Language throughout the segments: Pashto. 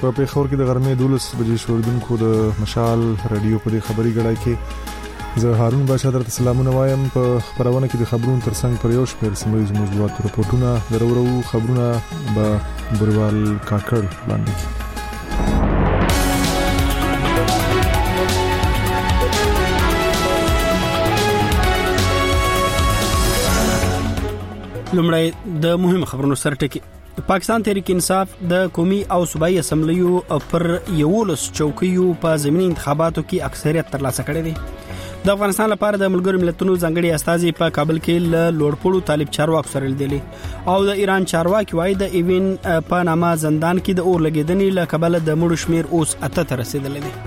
په پیښور کې د غرمې 12 بجې شوردونکو د مشال رادیو په خبري غړای کې زه هارون باشا درته سلامونه وایم. په خبرونه کې د خبرونو ترڅنګ پر یو شمېر سیمایي موضوعات راپورټونه درورو خبرونه به بریوال کاکړ باندې. لومړی د مهمو خبرونو سرټکی. پاکستان تحریک انصاف د قومي او صوبایي اسمبلیو پر 11 چوکیو په ضمني انتخاباتو کې اکثریت ترلاسه کړی دی. د افغانستان لپاره د ملګرو ملتونو ځانګړي استازي په کابل کې له لوړپوړو طالب چارواکو سره لیدلي او د ایران چارواکي وايي د ایوین په نامه زندان کې د اور لګیدنې له کبله د مړو شمیر اوس 8 ته رسیدلی دی.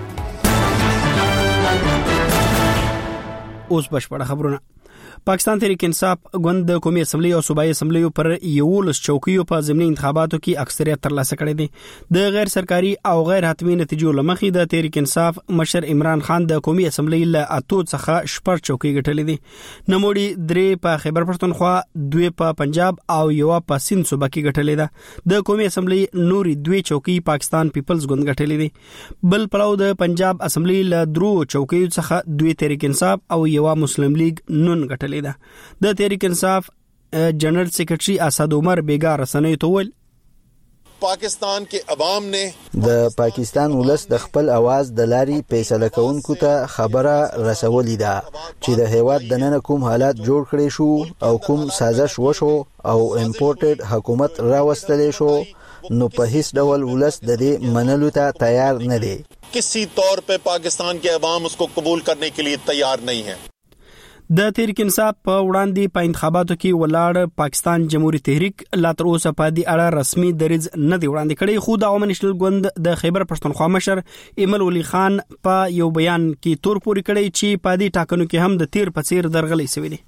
اوس بشپړه خبرونه. پاکستان تحریک انصاف ګوند د قومي اسمبلی او صوبایي اسمبلیو پر 11 چوکیو په ضمني انتخاباتو کې اکثریت ترلاسه کړی دی. د غیر سرکاري او غیر حتمی نتیجو لمخې د تحریک انصاف مشر عمران خان د قومي اسمبلی له 8 څخه 8 چوکۍ ګټلې دي. نموړي 3 په خیبر پښتونخوا، 2 په پنجاب او 1 په سند صوبه کې ګټلې ده. د قومي اسمبلی نوري 2 چوکۍ پاکستان پیپلز ګوند ګټلې دي. بل پلو د پنجاب اسمبلی له 3 چوکۍ څخه 2 تحریک انصاف او 1 مسلم لیگ نون ګټلې. د تحریک انصاف جنرل سیکریټری اسد عمر بیگا رسنۍ ته ویل پاکستان کې عوام نه د پاکستان ولس د خپل आवाज د لاري فیصله کوونکو ته خبره رسولې ده چې د هیواد د نن کوم حالات جوړ کړي شو او کوم سازش وشو او امپورټډ حکومت راوستلې شو نو په هیڅ ډول ولس د دې منلو ته تیار نه دی. کسی طور په پاکستان کې عوام اس کو قبول کرنے کے لیے تیار نہیں ہے. د تحریک انصاف په وړاندې په انتخاباتو کې ولاړ پاکستان جمهوریت تحریک لا تر اوسه په دې اړه رسمي دریځ نه دی وړاندې کړی، خو د عوامي نېشنل ګوند د خیبر پښتونخوا مشر ایمل ولی خان په یو بیان کې تور پوري کړی چې په دې ټاکنو کې هم د تیر په څیر درغلي شوی دی.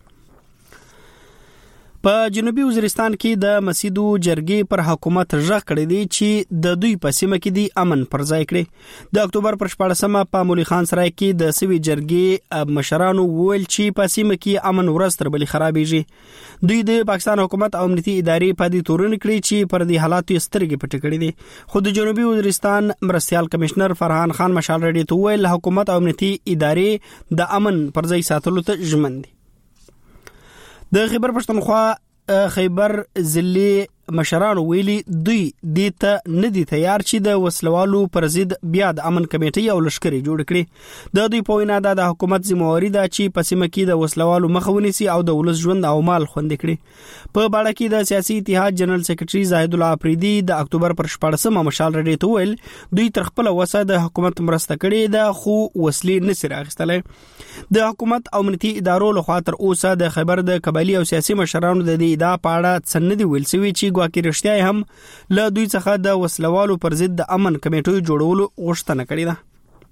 په جنوبي وزیرستان کې د مسیدو جرګې پر حکومت ژغ کړی دی چې د دوی په سیمه کې دی امن پر ځای کړي. د اکتوبر پر 14مه په مولی خان سرای کې د سوي جرګې مشرانو ویل چې په سیمه کې امن ورځ تر بلې خرابېږي. دوی د پاکستان حکومت او امنیتي ادارې په دې تورن کړی چې پر دې حالاتو سترګې پټې کړې دي. خو د جنوبي وزیرستان مرستيال کمشنر فرحان خان مشال رډي ته ویل حکومت او امنیتي ادارې د امن پر ځای ساتلو ته ژمن دي. د خیبر پښتونخوا خیبر ضلع مشران ویلي دوی دې ته نه دي تیار چې د وسلوالو پر ضد بیا د امن کمیټې او لشکري جوړ کړي. د دوی په وینا د حکومت ذمہواری ده چې په سیمه کې د وسلوالو مخه ونیسي او د ولس ژوند او مال خوندي کړي. په باړه کې د سیاسي اتحاد جنرال سیکریټري زاهد الله افریدي د اکتوبر پر 14مه مشال رډي ته ویل دوی تر خپل وسه د حکومت مرسته کړي ده خو وسلې نسي راغستلې. د حکومت او امنیتي ادارو لخوا تر اوسه د خبر د قبایلی او سیاسي مشرانو د دې ادعا په اړه څه نه دی ویل شوی چې ګواکې رښتیا هم له دوی څخه د وسلوالو پر ضد د امن کمیټو جوړولو غوښتنه کړې ده.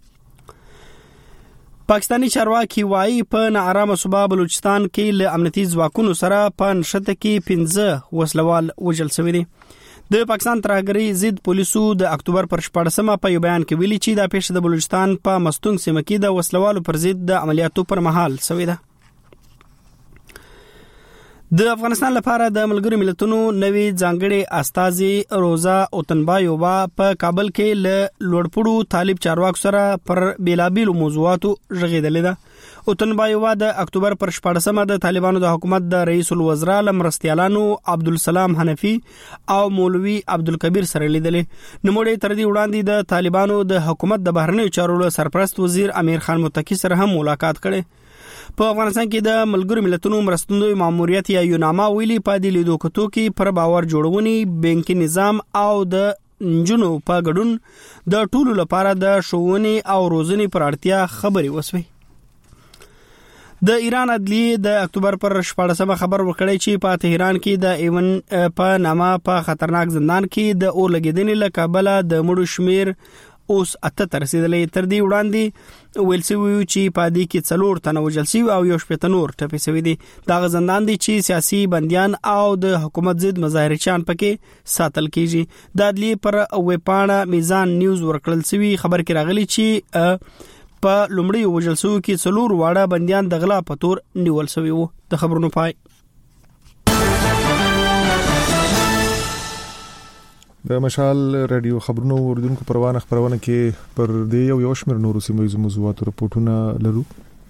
پاکستانی چارواکي وايي په ناارامه صوبه بلوچستان کې له امنیتي ځواکونو سره په نښته کې 15 وسلوال وژل شوی دي. د پاکستان ترهګرۍ ضد پولیسو د اکتوبر پر 14مه په یو بیان کې ویلي چې دا پیښه د بلوچستان په مستونګ سیمه کې د وسلوالو پر ضد د عملیاتو پر مهال شوې ده. د افغانستان لپاره د ملګرو ملتونو نوی ځانګړي استازي روزا اوتنبایووا په کابل کې له لوړپوړو طالب چارواکو سره پر بیلابیلو موضوعاتو ژغېدلې ده. اوتنبایووا د اکتوبر پر 14مه د طالبانو د حکومت د رئیس الوزرا لمرستيالانو عبدالسلام حنفي او مولوي عبدالکبیر سره لیدلې. نموړي تر دې وړاندې د طالبانو د حکومت د بهرنیو چارو سرپرست وزیر امیر خان متقی سره هم ملاقات کړي. په افغانستان کې د ملګرو ملتونو مرستندوی ماموریت یا یوناما ویلي په دې لیدو کتو کې پر باور جوړونی بانکي نظام او د نجونو په ګډون د ټولو لپاره د ښوونې او روزنې پر اړتیا خبرې وسوي. د ایران عدلیه د اکتوبر پر 14مه خبر ورکړی چې په تهران کې د ایون په نامه په خطرناک زندان کې د اور لګیدنې له کبله د مړو شمیر اوس 8 ته رسیدلې. تر دې وړاندې ویل شوی چې په دې کې 4 تنه وژل شوي او 1 نور ټپي شوي دي. دا زندان دي چې سیاسي بنديان او د حکومت ضد مظاهرچیان پکې ساتل کیږي. د عدلیه پر ویبپاڼه میزان نیوز ورکړل شوی خبر کې راغلی چې په لومړی وژل شوو کې 4 واړه بنديان د غلا په تور نیول شوي وو. د خبرونو پای. د مشال رادیو خبرونو اوریدونکو پروانه خبرونه کې پر دې یو شمېر نورو سیمه موضوعات راپورټونه لرو.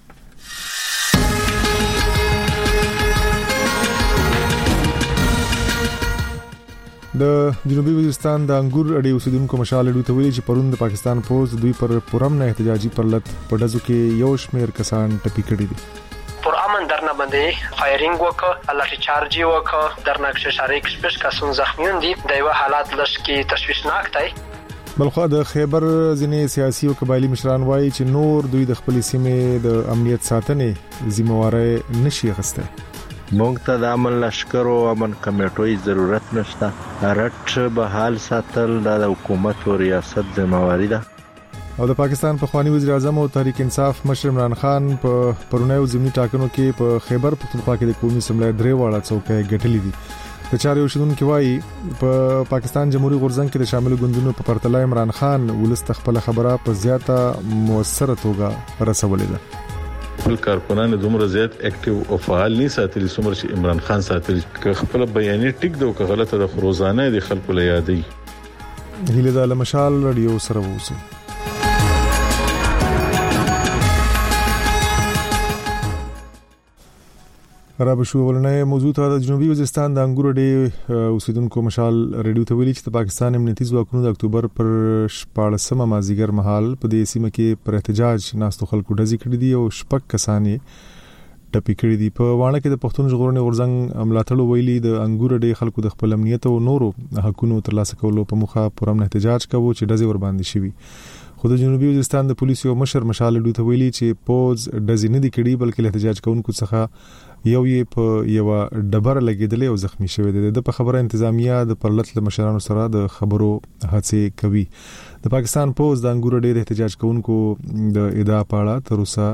د جنوبي وزیرستان د انګور اډې اوسیدونکو مشال اډو ته ویلي چې پرون د پاکستان پوز دوی پر پرم نه احتجاجي پرلط په دزو کې یو شمېر کسان ټپي کړي دي. پر امن درنه باندې فایرینګ وکړه، لاټھی چارج وکړه، درنه شریک سپیش کسان زخمیون دي. د یو حالات لږ کې تشویشناک دی. بلخو د خیبر ځینې سیاسي او قبایلی مشران وایي چې نور دوی د خپل سیمې د امنیت ساتنې ذمہواره نشي اخیسته. مونږ ته د امن لشکر او امن کمیټوي ضرورت نشته. رټ به حال ساتل د حکومت او ریاست ذمہواری ده. او د پاکستان په خواني وزیر اعظم او تحریک انصاف مشر عمران خان په پرونیو ضمني ټاکنو کې په خیبر پختونخوا کې د قومي اسمبلی درې واړه څوکۍ ګټلې دي. د چارې اوسیدونکو وایي په پاکستان جمهوریت غورځنګ کې د شامل ګوندونو په پرتله عمران خان ولست خپل خبره په زیاته موثره توګه رسولې ده. خپل کارکونان دومره زیات اکټیو او فعال نه ساتلی څومره چې عمران خان ساتلی. که خپل بیانې ټیک دو که غلطه د روزانه د خلکو له یادې هیله د مشال رادیو سره ووسی. خراب شو ولنه موضوع ته د جنوبي وزیرستان د انګور اډې اوسیدونکو مشال رادیو ته ویلي چې د پاکستان امنیتي ځواکونو د اکتوبر پر 14 مازیګر مهال په دې سیمه کې پر احتجاج ناستو خلکو ډزې کړې دي او شپږ کسانې ټپي کړي دي. په وانه کې د پښتون ژغورنې غورځنګ ملاتړو ویلي د انګور اډې خلکو د خپل امنیت او نورو حقوقو ترلاسه کولو په موخه پرم احتجاج کوي چې ډزې ور باندې شوي. خو د جنوبي وزیرستان د پولیسو مشر مشال اډو ته ویلي چې پوز ډزې نه دي کړي بلکې احتجاج کوونکو څخه یو یې په یو ډبر لګیدل او زخمی شوی دی. د په خبره انتظامیه د پرلط له مشرانو سره د خبرو هڅه کوي. د پاکستان پوز د انګور ډېر احتجاج کوونکو د ادعا په اړه تر اوسه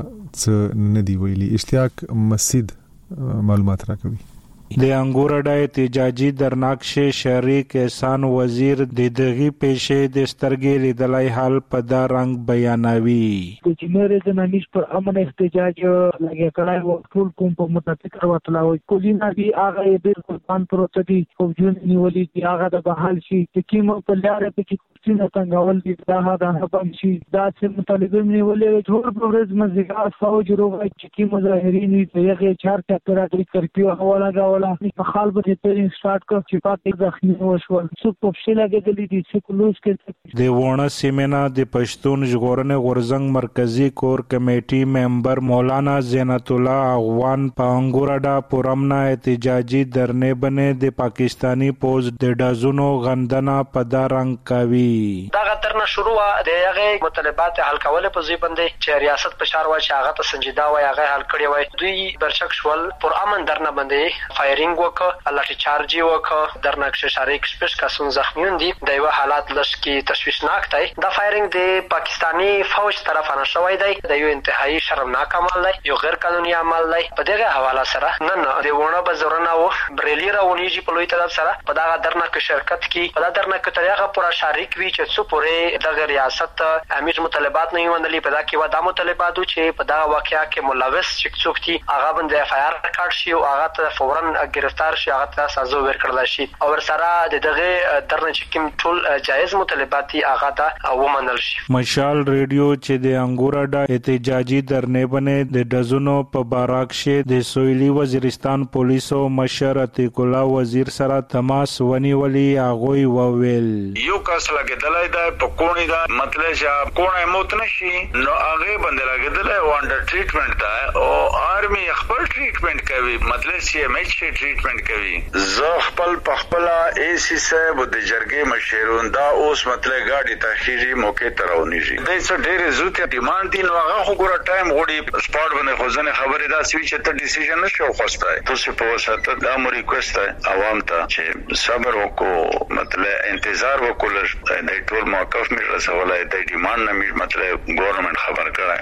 څه نه دی ویلي. اشتیاق مسجد معلومات راکوي. د انګور ډای احتجاجي درناکش شریک احسان وزیر د دغه پیښې د سترګې لیدلای حال په دا رنګ بیانوي. د جنوري زمانیش پر امن احتجاج لګیا کړای و ټول کوم په متفق وتلا و کوزینا دی هغه یې بالکل پان پروت دي او جون نیولې دی هغه د بحال شي د کیمو په لار په کې څنګه څنګه ول دي دا هم شي دا چې مطالبه نیولې ټول پروګرس مزګار فوج روغای چې مظاهرین یې چار ټاکرا کې کرپیو حواله غاوله په خال به ټریننګ سٹارټ کړ چې پاتې ځخمي وشول څو په شله کې دي چې کلوز کې د وونه سیمنا د پښتون ژغورنې غورځنګ مرکزی کور کمیټي ممبر مولانا زینت الله اغوان په انګورډا پرمنا احتجاجي درنې بنې د پاکستانی پوز د ډازونو غندنه په دارنګ کوي. دا غترنه شروع د هغه مطالبات حل کول په ځای باندې چې ریاست په شار و چې هغه ته سنجیدا وای هغه حل کړی وای. دوی برشک شول پر امن درنه باندې فایرینګ وکړه، لاټھی چارج وکړه، درنه شریک سپیش کسان زخمیون دي. د یو حالات لږ کې تشویشناک دی. دا فایرینګ د پاکستانی فوج طرفانه شوی دی. د یو انتهایی شرمناک عمل دی، یو غیر قانوني عمل دی. په دغه حواله سره نن د ونه بزرنه و بریلی راونیږي په لوی تعداد سره په دا درنه کې شرکت کی په دا درنه کې تریغه پورا شریک وی چې څو پورې د ریاست امیر مطالبات نه وندلې په دا کې ودا مطالباتو چې په دا واقعیا کې ملوث شخص دي هغه باندې اف آی آر ریکارډ شي او هغه ته فورا گرفتار شي، هغه ته سزا ورکړل شي او سره دغه درنه چې کوم ټول جایز مطالبات هغه ته ومنل شي. مشال ریډیو چې د انګورډا احتجاجي درنې بنې د دزونو په باراکشه د سویلي وزیرستان پولیسو مشر عتیق الله وزیر سره تماس ونیولي. هغه وویل یو کس لګیدلای دا په کونی دا مطلب چې کونه موت نشي نو هغه باندې لګیدلای وانډر ټریټمنټ دا او آرمي خپل ټریټمنټ کوي مطلب چې مچ ټریټمنټ کوي. زه خپل ای سی صاحب د جرګې مشرون دا اوس مطلب گاډي تاخیری موقع تراونیږي د څه ډېر زوت ډیماند دي نو هغه خو ګور ټایم غوړي سپاټ باندې خوځنه خبره دا سوي چې ته ډیسیژن نشو خوسته تاسو په وساته دا مو ریکوست عوام ته چې صبر وکړو مطلب انتظار وکړو د ټول موقف مې رسولای د ډیماند نه مې مطلب ګورنمنت خبر کړه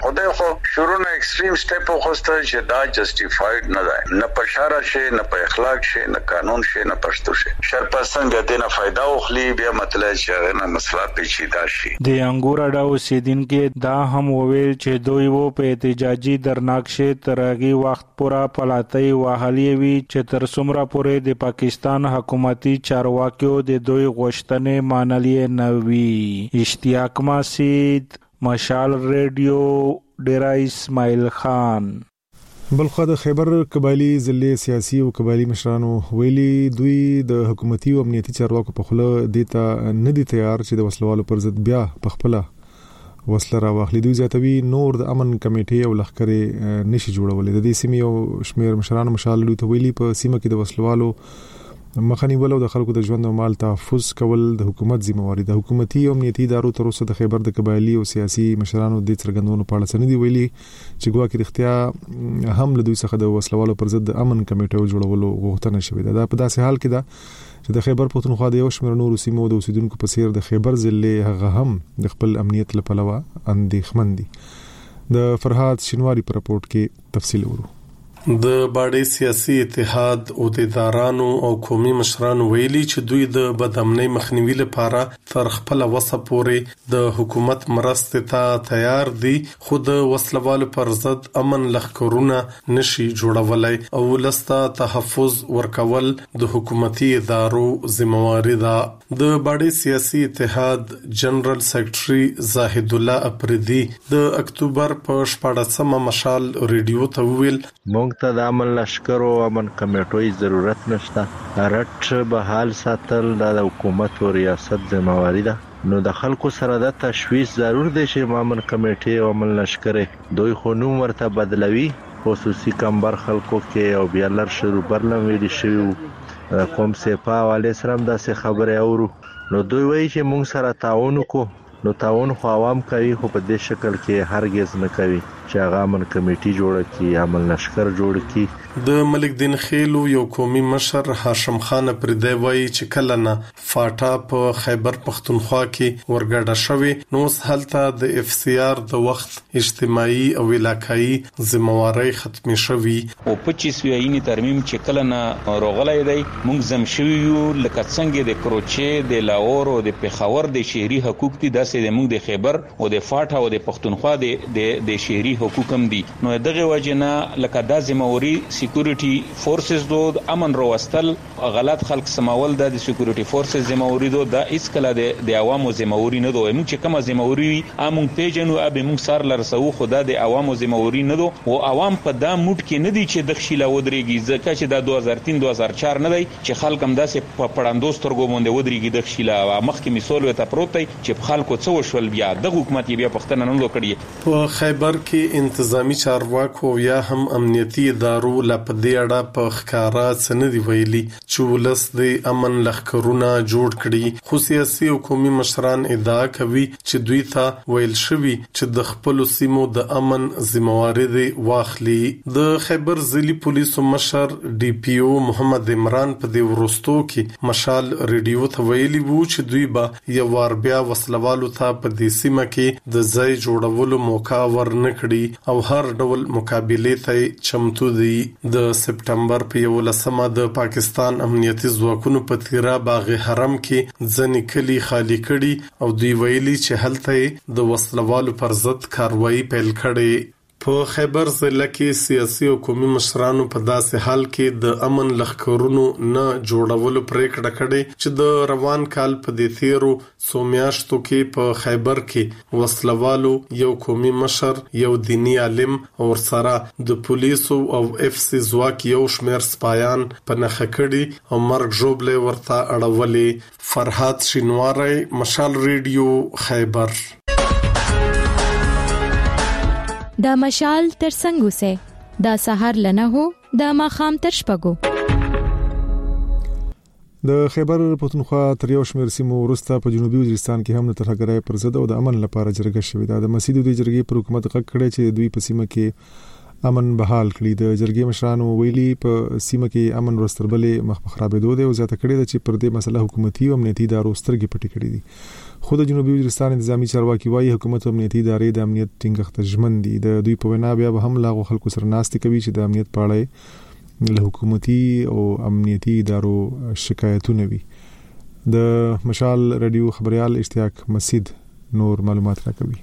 خدای خو شروع نه ایکستریم سټپ خوسته چې دا جسټیفاید نه ده، نه په شرع شي، نه په اخلاق شي، نه قانون شي، نه پښتو شي. شرپسند دې نه فائدہ واخلي، بیا مطلب چې نه مسله پیچیده شي. د انګور اډا اوسیدونکو دا هم وویل چې دوی وو په احتجاجي درناکشه ترغي وخت پورا پلاتای واهلی وی چې تر څومره پورې د پاکستان حکومتي چارواکیو د دوی غوښتنې مانلې نه وي. اشتیاق ماسید، مشال ریډیو، ډیرا اسماعیل خان. بلخو د خیبر قبایلی ضلع سیاسي او قبایلی مشرانو ویلي دوی د حکومتي او امنیتي چارواکو په خله دیتا نه دي تیار چې د وسلوالو پر ضد بیا په خپل وسله راوخلي. دوی ذاتوي نور د امن کمیټې او لخرې نشي جوړولې. د دې سیمې او شمیر مشرانو مشال ته ویلي په سیمه کې د وسلوالو مخنی ولو د خلکو د ژوند او مال تحفظ کول د حکومت ذمہواری ده. حکومتي او امنیتي ادارو تر اوسه د خیبر د قبایلی او سیاسي مشرانو د څرګندونو په اړه څه نه دی ویلي چې ګواکې اختیار هم له دوی څخه د وسلوالو پر ضد امن کمیټې جوړولو غوښتنه شوې ده. دا په داسې حال کې ده چې د خیبر پښتونخوا د یو شمېر نورو سیمو د اوسیدونکو په څیر د خیبر ضلع هغه هم د خپل امنیت لپاره اندېښمن دي. د فرهاد شینواری پر راپورټ کې تفصیل ورو. د باډي سیاسي اتحاد او د ادارانو او قومي مشرانو ویلي چې دوی د بدامنۍ مخنیوي لپاره تر خپل وسه پورې د حکومت مرستې ته تیار دي، خو د وسلوالو پر ضد امن لخرونه نشي جوړولای او لسته تحفظ ورکول د حکومتي ادارو ذمہواری ده. د باډي سیاسي اتحاد جنرال سیکریټري زاهد الله اپریدي د اکتوبر په 14مه مشال ریډیو ته ویل مونږ ته د امن لشکر او امن کمیټوي ضرورت نشته. رټ به حال ساتل د حکومت او ریاست ذمہواری ده. نو د خلکو سره د تشویش ضرور دی چې امن کمیټي او امن لشکر دوی خو نو ورته بدلوي. خصوصي کمبر خلکو کې او بیا لر شروع برلم ویل شي قوم سپا والے سره هم د خبره اورو. نو دوی وایي چې مونږ سره تعاون وکړو، نو تعاون خو عوام کوي، خو په دې شکل کې هرگز نه کوي چې هغه امن کمیټي جوړه کی، امن لشکر جوړ کی. د ملک دین خیلو یو قومي مشر هاشم خان پردی وایي چې کله نه فاټا په خیبر پښتونخوا کې ورګډه شوی، نو هلته د اف سی آر د وخت اجتماعي او علاقائی ذمہواری ختمه شوی. او 25 ویاینی ترمیم چې کله نه روغلای دی موږ زم شوی یو لکه څنګه د کروچې د لاهور او د پیښور د شهري حقوق دي داسې د موږ د خیبر او د فاټا او د پښتونخوا د شهري حقوق هم دي. نو دغه وجنه لکه د ذمہواری سکیورټي فورسز دو امن روستل غلط خلق سماول د سکیورټي فورسز ذمہواری دو د اس کله د عوامو ذمہواری نه دو. موږ چې کومه ذمہواری امون پیجنو اب موږ سار لرسو خدا د عوامو ذمہواری نه دو او عوام په دا موټ کې نه دي چې د خشيله ودرېږي ځکه چې د 2003 2004 نه دی چې خلک هم داسې په پړاندوس ترګو باندې ودرېږي د خشيله مخکې مثال وته پروت دی چې خلکو څه وشول بیا د حکومت بیا پښتنه نه لوکړي. په خیبر کې انتظامی چارواکو یا هم امنیتي ادارو لپاره اړه په ښکارا سندې ویلي چې ولس د امن لخرونه جوړ کړي، خو سیاسي او قومي مشران ادعا کوي چې دوی ته ویل شوی چې د خپل سیمو د امن ذمہواری دی واخلي. د خیبر ضلع پولیسو مشر ډي پی او محمد عمران په دې ورستو کې مشال ریډیو ته ویلي وو چې دوی به یو وار بیا وسلوالو ته په دې سیمه کې د ځای جوړولو موقع ورنکړي او هر ډول مقابله ته چمتو دي. د سپټمبر په 11مه د پاکستان امنیتي ځواکونو په تیرا باغ حرم کې ځنې کلی خالی کړي او دوی ویلي چې هلته د وسلوالو پر ضد کاروایی پیل کړي. په خیبر ضلع کې سیاسي او قومي مشرانو په داسې حال کې د امن لخرونو نه جوړولو پریکړه کړې چې د روان کال په دې تیرو څو میاشتو کې په خیبر کې وسلوالو یو قومي مشر، یو دینی عالم او سره د پولیسو او اف سی ځواک یو شمیر سپایان په نخښه کړي او مرګ ژوبله ورته اړولې. فرهاد شینواری، مشال ریډیو، خیبر. دا مشال تر څنګه سه دا سحر لنه هو دا ماخام تر شپګو. د خیبر پښتونخوا تر یو شمېر سیمو وروسته په جنوبي وزیرستان کې هم د ترهګرۍ پر ضد او د امن لپاره جرګه شوې ده. د مسجد د جرګې پر حکومت غږ کړی چې دوی په سیمه کې امن بحال کړی. د جرګې مشرانو ویلي په سیمه کې امن ورستربلې مخ خرابېدو دی او زیاته کړی د چې پر دې مسله حکومتي او امنیتي ادارو سترګې پټې کړې دي. خو د جنوبي وزیرستان انتظامی چارواکي وايي حکومت او امنیتي ادارې د امنیت ټینګښت ژمن دي. د دوی په وینا بیا به هم لاغو خلکو سره ناستې کوي چې د امنیت په اړه له حکومتي او امنیتي ادارو شکایتونه وي. د مشال رادیو خبريال اشتیاق مسید نور معلومات راکوي.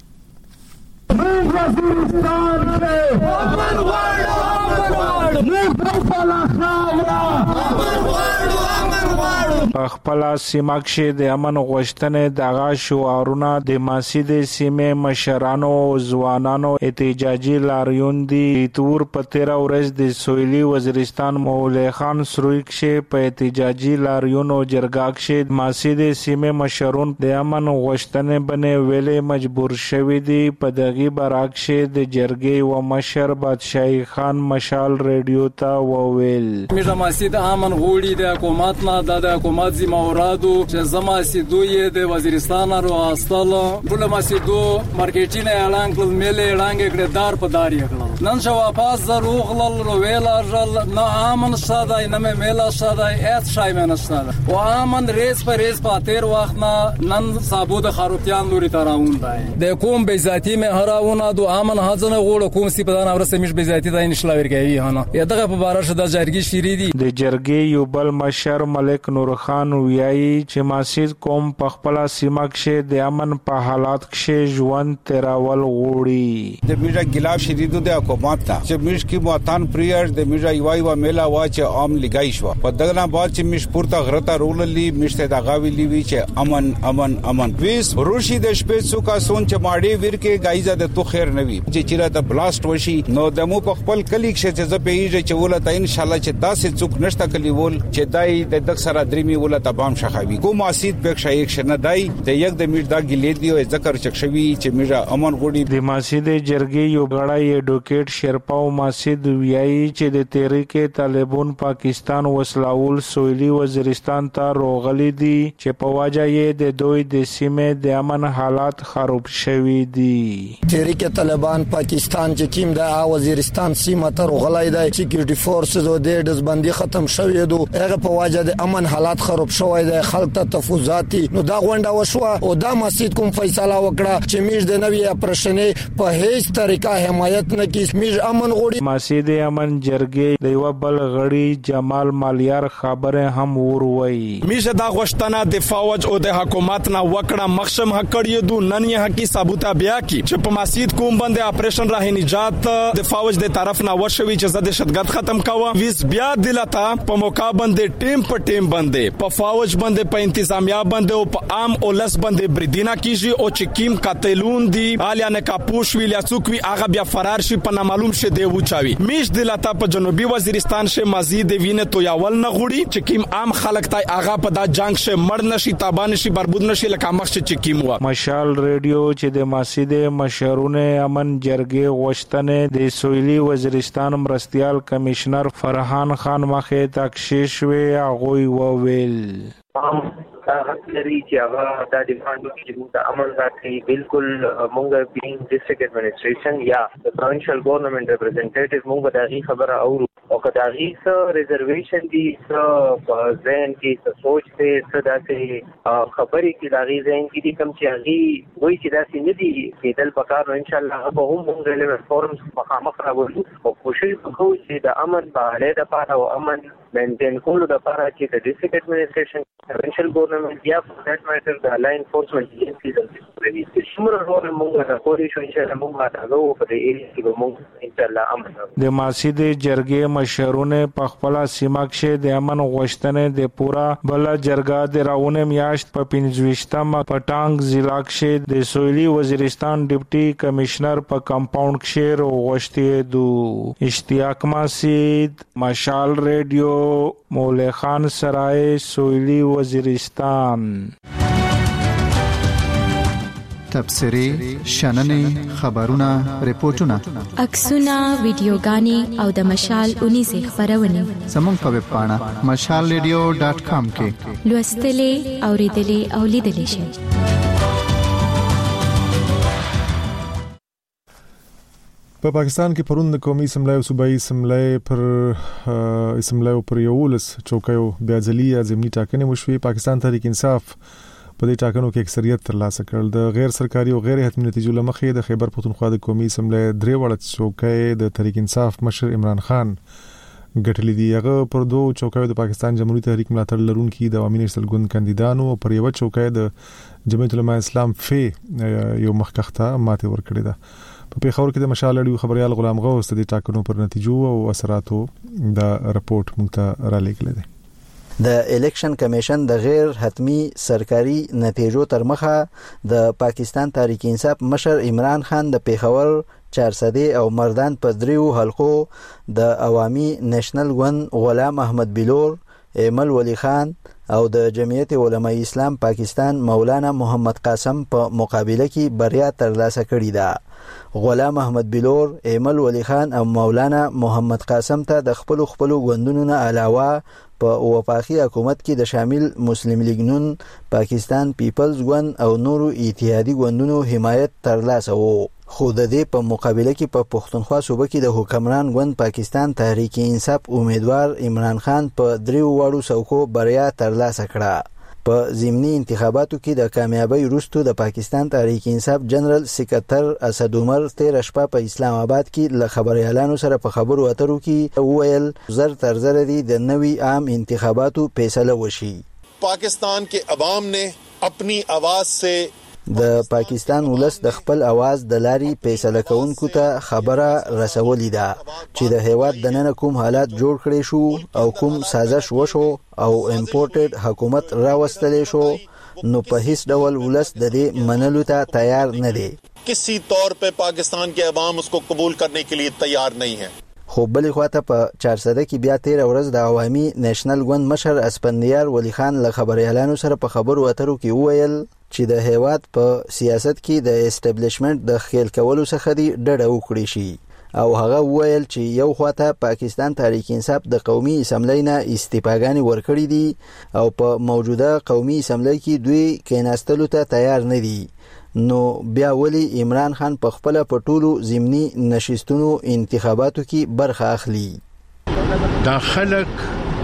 خپل سیمه کې د امن غوښتنې دغه شعارونه د ماسید سیمه مشرانو او ځوانانو احتجاجي لاریون دي. تور په 13 ورځ د سویلي وزیرستان مولا خان سروي کې په احتجاجي لاریون او جرګه کې ماسید سیمه مشرون د امن غوښتنې باندې ویلې مجبور شوي دي. په دغه برعکس د جرګې و مشر بادشاہي خان مشال رادیو ته وویل میرا ماسید امن غوړي د حکومت نه د حکومت زمورادو چې زما سیدوی د وزیرستان رو استال ټول ماسیدو مارکیټینه اعلان کړل ملي اعلان کړی دار په دار یې نن شو واپس زروغل رو ویلا جل نه امن ساده نه میلا ساده ات شای من ساده و امن ریس پر ریس په تیر وخت نه نن صابو د خروتیان لوري تراون دی د کوم به ذاتی مه هراونه دو امن حزنه غوړ کوم سی په دان اورسه مش به ذاتی د انشلا ورګي هانه دغه په بارش د جرګي شریدي د جرګي یو بل مشر ملک نور خان ویایي چې ماسید کوم په خپل سیمه کې د امن په حالات کې ژوند تیراول غوړي. د میرا ګلاف شریدو د حکومت ته چې مش کی موتان پریر د میرا یوای و میلا وا چې عام لګای شو په دغه نه بعد چې مش پورته غرته روللی مشته د غاوی وی چې امن امن امن ویس روشي د شپې څوکا سون چې ماړي ور کې غایزه د تو خیر نوي چې چیرته بلاست وشي نو دمو په خپل کلی کې چې ز پیږي چې ولته ان شاء الله چې داسې څوک نشته کلی ول چې دای د دک سره درمي ول تبام شخوي کوم ماسید په شایک شنه دای د یک د میردا ګلې دی او ذکر چښوي چې میرا امن غوړي د ماسید جرګي یو غړای ایډوکیټ شرپاو ماسید ویایي چې د تحریک طالبان پاکستان وسلاول سویلي وزیرستان ته روغلي دي چې په واجه یې د دوی د سیمه د امن حالات خراب شوي دي. تحریک طالبان پاکستان چې کیم د وزیرستان سیمه ته روغلي دی چې ګډي فورسز او د دزبندي ختم شوی دو هغه په واجه د امن حالات خراب شوی دی خلک ته تفوزاتي نو دا غونډه وشوه او دا مسجد کوم فیصله وکړه چې میش د نوې اپریشنې په هیڅ طریقه حمایت نه کیږي میش امن غوړي. مسجد امن جرګې د یو بل غړي جمال مالیار خبره هم وروي میش دا غوښتنه د فوج او د حکومت نه وکړه مخشم حکړی دو نن یې حقي ثابته بیا کی چې په مسجد کوم باندې اپریشن راه نجات د فوج د طرف نه ورشوي چې زده شتګت ختم کاوه ویس بیا دلته په موقع باندې ټیم په ټیم باندې په فوج باندې په انتظامیه باندې او په عام اولس باندې بریدینا کیږي او چې کیم قاتلون دي الیا نه کاپوش ویلیا څوک وی هغه بیا فرار شي په نامعلوم شه دی وچاوي میش دلته په جنوبي وزیرستان شه مزید وینه تو یاول نه غوړي چې کیم عام خلک تای هغه په دا جنگ شه مړ نشي تابان شي بربود نشي لکه مخ چې کیم وا مشال رادیو چې د ماسید مشرونه امن جرګې غوښتنې د سویلي وزیرستان مرستيال کمشنر فرحان خان مخه تکشیش وی هغه وویل حق لري چې هغه د ډیماند چې د امن راځي بالکل مونږ بینګ ډیسټریکټ ایڈمنسټریشن یا د پروینشل ګورنمنت ریپرزینټیټیو مونږ د هغه خبره او کداغي سره ریزرویشن دي سره ځین کې سوچ ته صداسه خبرې کې داغي ځین کې دي کوم چې هغه وایي چې داسې نه دي کېدل پکار ان شاء الله به هم مونږ له فورمز مخامخ راوړو او کوشش وکړو چې د امن په اړه د پاره او امن مینټین کولو لپاره چې د ډیسټریکټ ایڈمنسټریشن پروینشل ګورنمنت یا په دټ ماتر د لا انفورسمنت ایجنسیز د څومره رول مونږ د کولی شو ان شاء الله مونږ راغو په دې ایریا کې مونږ ان شاء الله امن د ماسید جرګې مشرونه په خپل سیمه کې د امن غوښتنې د پورا بل جرګه د راونه میاشت په 25 پټانګ ضلع کې د سویلي وزیرستان ډیپټي کمشنر په کمپاوند کې غوښتي دو اشتیاق مسید مشال رادیو مولا خان سرای سویلی وزیرستان. تبصری شننې خبرونه ریپورتونه عکسونه ویډیوګانې او د مشال 19 خبرونه زموږ په ویب پاڼه mashalradio.com کې لوستلې اوریدلې او لیدلې شئ. په پاکستان کې پرون د قومي اسمبلی او صوبایي اسمبلی پر یولس چوکیو بیا ځلي ضمني ټاکنې وشوې. پاکستان تحریک انصاف په دې ټاکنو کې اکثریت ترلاسه کړل. د غیر سرکاري او غیر حتمي نتیجو لمخې د خیبر پختونخوا د قومي اسمبلی درې وړ چوکۍ د تحریک انصاف مشر عمران خان ګټلې دي. هغه پر دوه چوکیو د پاکستان جمهوریت تحریک ملاتړ لرونکي د عوامي نېشنل ګوند کاندیدانو او پر یو چوکۍ د جمعیت العلماء اسلام یو مخکخته ماته ورکړې ده. په پیښور کې د مشال اړیو خبريال غلام غوث د ټاکنو پر نتیجو او اثراتو د رپورت مونږ ته را لېږلی دی. د الیکشن کمیشن د غیر حتمی سرکاري نتیجو تر مخه د پاکستان تحریک انصاف مشر عمران خان د پیښور، چارسدې او مردان په دریو حلقو د عوامي نېشنل ګوند غلام احمد بلور، ایمل ولی خان او د جمعیت علماء اسلام پاکستان مولانا محمد قاسم په مقابله کې بریا ترلاسه کړې ده. غلام احمد بلور، ایمل ولی خان او مولانا محمد قاسم ته د خپل ګوندونو نه علاوه په وفاقي حکومت کې د شامل مسلم لیگ نون، پاکستان پیپلز ګوند او نورو اتحادي ګوندونو حمایت ترلاسه وو. خو د دې په مقابله کې په پښتونخوا صوبه کې د حکمران ګوند پاکستان تحریک انصاف امیدوار عمران خان په دریو وړو څوکو بریا ترلاسه کړه. په ضمني انتخاباتو کې د کامیابی وروسته د پاکستان تحریک انصاف جنرال سکرټر اسد عمر تیر شپه په اسلام آباد کې له خبريالانو سره په خبرو اترو کې وویل زر تر زر دي د نوي عام انتخاباتو فیصله وشي. पाकिस्तान के अवाम ने अपनी आवाज से د پاکستان ولس د خپل आवाज د لاري فیصله کوونکو ته خبره رسولې ده چې د هیواد د نن کوم حالات جوړ کړي شو او کوم سازش وشو او امپورټډ حکومت راوستلې شو نو په هیڅ ډول ولس د دې منلو ته تیار نه دی. किसी तौर पे पाकिस्तान के अवाम उसको कबूल करने के लिए तैयार नहीं है. خو بلې خواته په 400 کې بیا 13 ورځ د عوامي نېشنل ګوند مشر اسپندیار ولی خان له خبريالانو سره په خبرو اترو کې وویل چې د هیواد په سیاست کې د اسټابلیشمنت د خېل کولو څخه دی ډډه وکړي شي او هغه وویل چې یو خواته پاکستان تحریک انصاف د قومي اسمبلی نه استعفاګانې ورکړي دي او په موجوده قومي اسمبلی کې دوی کېناستلو ته تیار نه دي. نو بیا ولی عمران خان په خپل پټولو ضمني نشستونو انتخاباتو کې برخه اخلي. دا خلک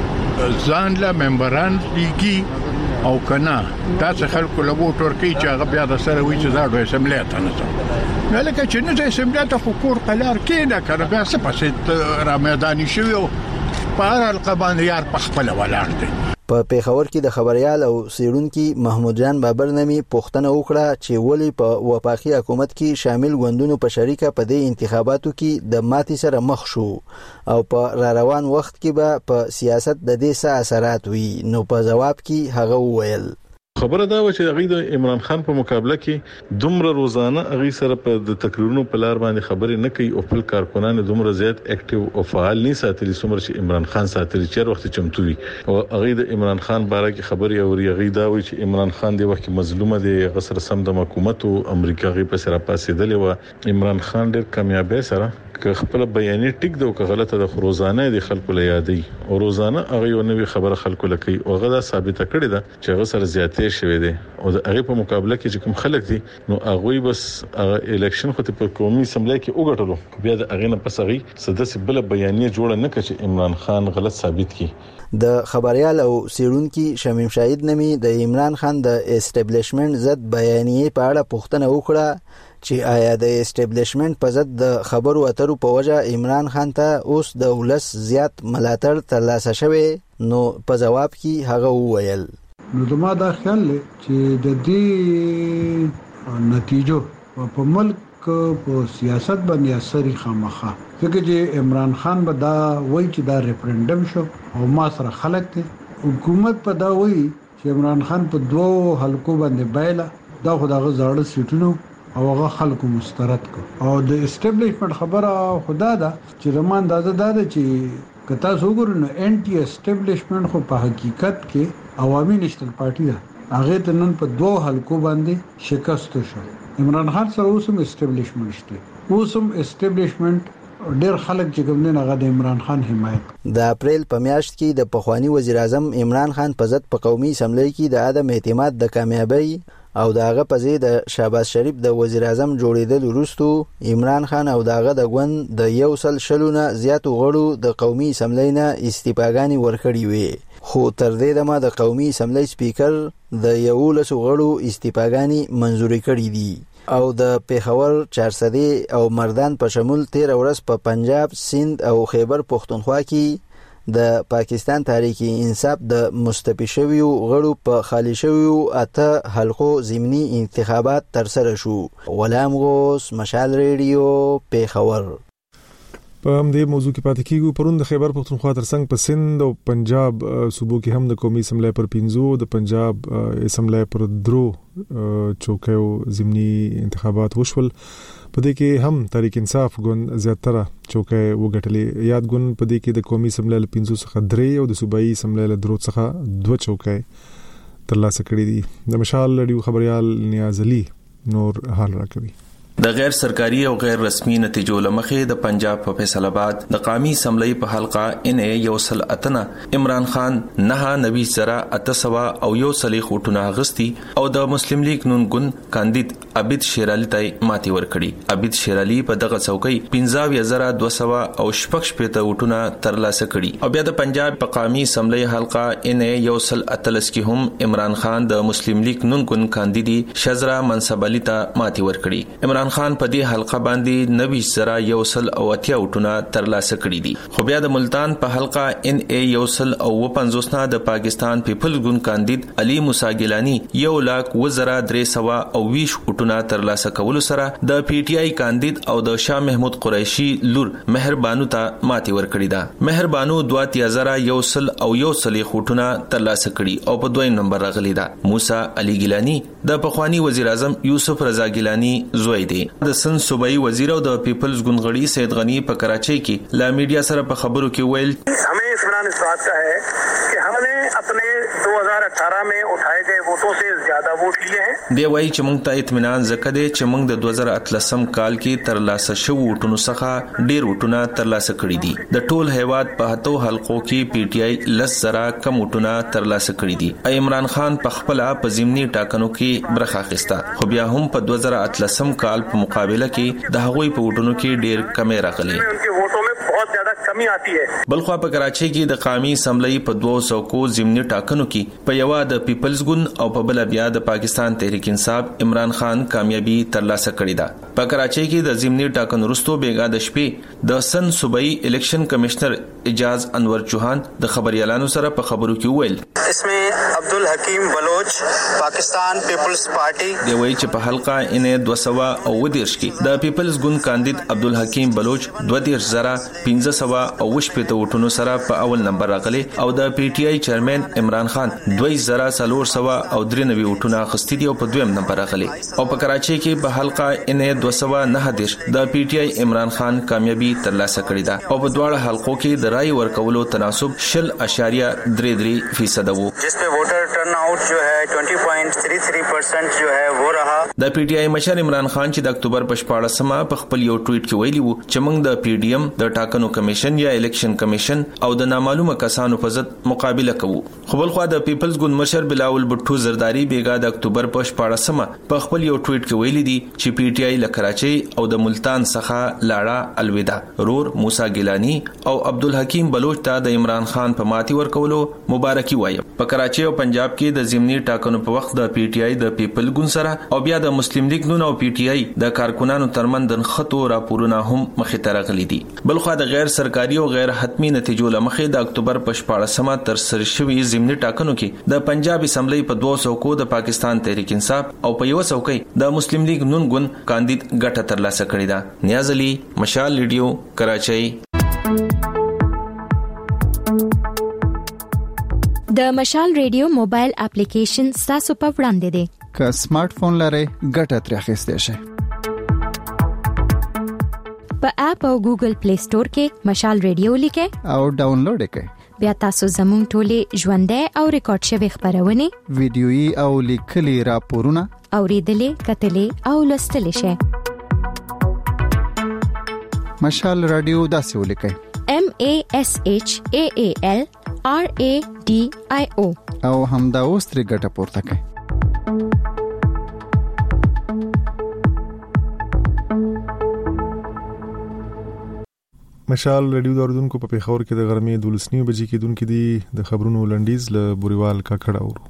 ځان له ممبران لیږي او کنا تاسو خلکو له ووټ ورکړي چې هغه بیا د سره وی چې زاړو اسمبلی ته نه ځي. نو لکه چې نه اسمبلی ته فکر قلار کې نه کړ بیا څه پسې را میداني شوی په هر القبان یار په خپل ولاړ دی. په پیښور کې د خبريال او سیرونکي محمود جان بابر نامي پوښتنه وکړه چې ولی په وفاقي حکومت کې شامل ګوندونو په شریکه په دې انتخاباتو کې د ماتي سره مخ شو او په روان وخت کې به په سیاست د دې څه اثرات وي. نو په جواب کې هغه وویل خبره دا و چې هغه د عمران خان په مقابله کې دومره روزانه هغه سره په د تقریرونو په لار باندې خبرې نه کوي او خپل کارکونان دومره زیات اکټیو او فعال نه ساتلي څومره چې عمران خان ساتلي چې وخت چمتو وي او هغه د عمران خان باره کې خبري او هغه دا و چې عمران خان د وخت مظلومه دی غسر سم د حکومت او امریکا غي په سره پاسېدل و عمران خان ډېر کامیابی سره که خپل بیانې ټیک دی او که غلطه د روزانه د خلکو له یادې او روزانه هغه یو نوې خبره خلکو لکې او هغه دا ثابته کړې ده چې هغه سره زیاتې شوې ده او د هغه په مقابله کې چې کوم خلک دي نو هغه بس الیکشن خو په قومي اسمبلی کې وګټلو بیا د هغه نه پس هغه سداسي بل بیانې جوړه نه کړي عمران خان غلط ثابت کړي. د خبريال او سیرونکي شمیم شاهد نمی د عمران خان د اسټابلیشمنت ضد بیانیه په اړه پوښتنه وکړه چې آیا د اسټابلیشمنت په ضد د خبرو اترو په وجه عمران خان ته اوس د ولس زیات ملاتړ ترلاسه شوی. نو په جواب کې هغه وویل نو زما دا خیال دی چې د دې نتیجو په ملک په سیاست باندې اثر خامخا ځکه چې عمران خان به دا وایي چې دا ریفرندم شو او ما سره خلک دي حکومت په دا وایي چې عمران خان په دوه حلقو باندې بایله دا خدای زړه سیټونو او هغه خلکو مسترد کو او د اسټابلیشمنت خبره خدا دا چې رمان دا چې کتا وګورئ نو انټي اسټابلیشمنت خو په حقیقت کې عوامي نېشنل پارټي ده هغه د نن په دوه حلقو باندې شکست شو. عمران خان سره اوسم اسټابلیشمنت شته اوسم اسټابلیشمنت ډېر خلک چې کوم نه غو د عمران خان حمایت. د اپریل په میاشت کې د پخوانی وزیر اعظم عمران خان په ضد په قومي اسمبلی کې د عدم اعتماد د کامیابی او داغه په ځای د شهباز شریف د وزیر اعظم جوړیدل وروسته عمران خان او داغه د ګوند د 100 زیاتو غړو د قومي اسمبلی نه استعفاګانې ورکړې وې، خو تر دې دمه د قومي اسمبلی سپیکر د 11 غړو استعفاګانې منزوري کړې دي او د پیښور، چارسدی او مردان په شمول 13 ورځ په پنجاب، سند او خیبر پښتونخوا کې د پاکستان تحریک انصاف د مستفی شویو غړو په خالی شویو 8 حلقو ضمني انتخابات ترسره شو. غلام غوث، مشال ریډیو، پیښور. په همدې موضوع کې پاتې کیږو. پرون د خیبر پښتونخوا ترڅنګ په سند او پنجاب صوبو کې هم د قومي اسمبلی پر 15، د پنجاب اسمبلی پر 3 چوکیو ضمني انتخابات وشول. په دې کې هم تحریک انصاف ګوند زیاتره چوکۍ وګټلې. یاد ګوند په دې کې د قومي اسمبلی له 15 څخه 3 او د صوبایي اسمبلی له 3 څخه 2 چوکۍ ترلاسه کړې دي. د مشال رادیو خبريال نیاز علي نور حال راکوي. د غیر سرکاري او غیر رسمي نتیجو لمخې د پنجاب په فیصل آباد د قومي اسمبلی په حلقه NA 108 عمران خان 9 نبی زرا 800 او 100 خوټونه غستی او د مسلم لیگ نون ګوند کاندید عبید شیرالی ته ماتي ورکړي. عبید شیرالی په دغه څوکۍ 15200 او 65 وټونه ترلاسه کړي. او بیا د پنجاب په قومي اسمبلی حلقه NA 138 کې هم عمران خان د مسلم لیگ نون ګوند کاندید شزرا منصب علي ته ماتي ورکړي. عمران خان په دې حلقه باندې 90,000 وټونه ترلاسه کړي دي. خو بیا د ملتان په حلقه NA 150 د پاکستان پیپلز ګوند کاندید علي موسی ګیلانی 1,0320 وټونه ترلاسه کولو سره د PTI کاندید او د شاه محمود قریشي لور مهربانو ته ماتي ورکړي ده. مهربانو 2,100 وټونه ترلاسه کړي او په 2 نمبر راغلي ده. موسی علي ګیلانی د پخوانی وزیر اعظم یوسف رضا ګیلانی زوی دی. د سن صوبایي وزیر او د پیپلز ګوند غړي سید غنی په کراچۍ کې لا میډیا سره په خبرو کې ویل हमें इत्मीनान इस बात का है कि हमने अपने 2018 में उठाए गए वोटों से ज्यादा वोट लिए हैं. دی وایي چې موږ ته اطمینان زکه دی چې موږ د 2018 کال کې ترلاسه شوو وټونو څخه ډیر وټونه ترلاسه کړي دي. د ټول هیواد په هتو حلقو کې PTI 10,000 کم وټونه ترلاسه کړي دي. عمران خان په خپل په ضمني ټاکنو کې برخه اخیسته، خو بیا هم په 2018 کال په مقابله کې د هغوی په وټونو کې ډیر کمی راغلي. بلخوا په کراچۍ کې د قومي اسمبلی په 200 ضمني ټاکنو کې په یو د پیپلز ګوند او په بل بیا د پاکستان تحریک انصاف عمران خان کامیابی ترلاسه کړې ده. په کراچۍ کې د ضمني ټاکنو وروسته بیګا د شپې د سن صوبایي الیکشن کمشنر اجاز انور چوهان د خبريالانو سره په خبرو کې ویل اسمه عبدل حکیم بلوچ پاکستان پیپلز پارٹی دی وایي چې په حلقه NA 210 کې د پیپلز ګوند کاندید عبدل حکیم بلوچ 2,500 او 15 وټونو سره په اول نمبر راغلي او د PTI چیرمن عمران خان 2,400 او 93 وټونه اخیستي دي او په دویم نمبر راغلي. او په کراچۍ کې په حلقه NA 209 د PTI عمران خان کامیابی ترلاسه کړې ده او په دواړه حلقو کې د رائے ورکولو تناسب 0.33% وو، جس په ووټر ټرن آؤٹ جو ہے 20.33% جو ہے وہ رہا. د PTI مشر عمران خان چې د اکتوبر په 14مه په خپل یو ټویټ کې ویلي وو چې موږ د PDM د ټاکنو کمیشن یا الیکشن کمیشن او د نامعلومه کسانو په ضد مقابله کوو. خو بل خو د پیپلز ګوند مشر بلاول بټو زرداری بیګا د اکتوبر په 14مه په خپل یو ټویټ کې ویلي دي چې PTI له کراچۍ او د ملتان څخه لاړه الوداع. رور موسی ګیلانی او عبدالحکیم بلوچ ته د عمران خان په ماتي ورکولو مبارکي وایم. په کراچۍ او پنجاب کې د ضمني ټاکنو په وخت د PTI د پیپل ګوند سره او بیا د مسلم لیگ نون او PTI د کارکونانو ترمن د خطو راپورونه هم مخې ته راغلي دي. بل خو د غیر سرکاري او غیر حتمی نتیجو لمخې د اکتوبر په 14مه تر سره شوی ضمني ټاکنو کې د پنجاب اسمبلی په 200 د پاکستان تحریک انصاف او په یو څوکۍ د مسلم لیگ نون ګوند کاندید ګټه ترلاسه کړې ده. نیاز علي، مشال ریډیو، کراچۍ. د مشال ریډیو موبایل اپلیکیشن تاسو په وړاندې دی. که سمارټ فون لرئ ګټه ترې اخیستئ شئ. په اپ او ګوګل پلی سٹور کې مشال ریډیو لیکئ او ډاونلوډ کړئ. بیا تاسو زموږ ټولې ژوندۍ او ریکارډ شوی خبرونه، ویډیويي او لیکلي راپورونه اوریدلې، کتلې او لوستلې شئ. مشال رادیو داسې ولیکئ MASHAAL RADIO او همدا اوس ترې ګټه پورته کړئ. مشال رادیو داردونکو په پیښور کې د غرمې 12 بجې کې دونکو دي د خبرونو لنډیز له بوريوال کاکړه اورو.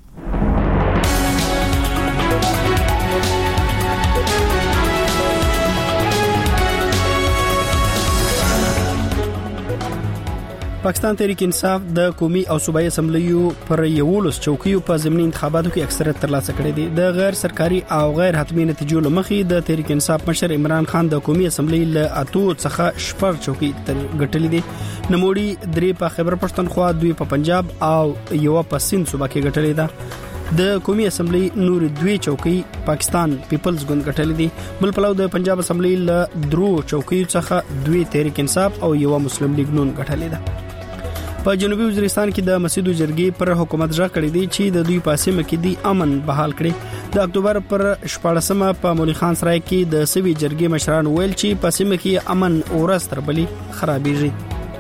پاکستان تحریک انصاف د قومي او صوبایي اسمبلیو پر یولس چوکیو په ضمني انتخاباتو کې اکثریت ترلاسه کړی دی. د غیر سرکاري او غیر حتمي نتیجو لمخې د تحریک انصاف مشر عمران خان د قومي اسمبلی له اتو څخه شپږ چوکۍ ګټلې دي. نموړي درې په خیبر پښتونخوا، دوی په پنجاب او یو په سند صوبه کې ګټلې ده. د قومي اسمبلی نور دوی چوکۍ پاکستان پیپلز ګوند ګټلې دي. بل پلو د پنجاب اسمبلی له درو چوکۍ څخه دوی تحریک انصاف او یو مسلم لیگ نون ګټلې ده. په جنوبي وزیرستان کې د مسجدو جرګې پر حکومت ځا کړی دی چې د دوی پاسمه کې دی امن بحال کړي. د اکتوبر پر 14مه په مولوی خان سرای کې د سوي جرګې مشران ویل چې پاسمه کې امن اورس تر بلی خرابېږي.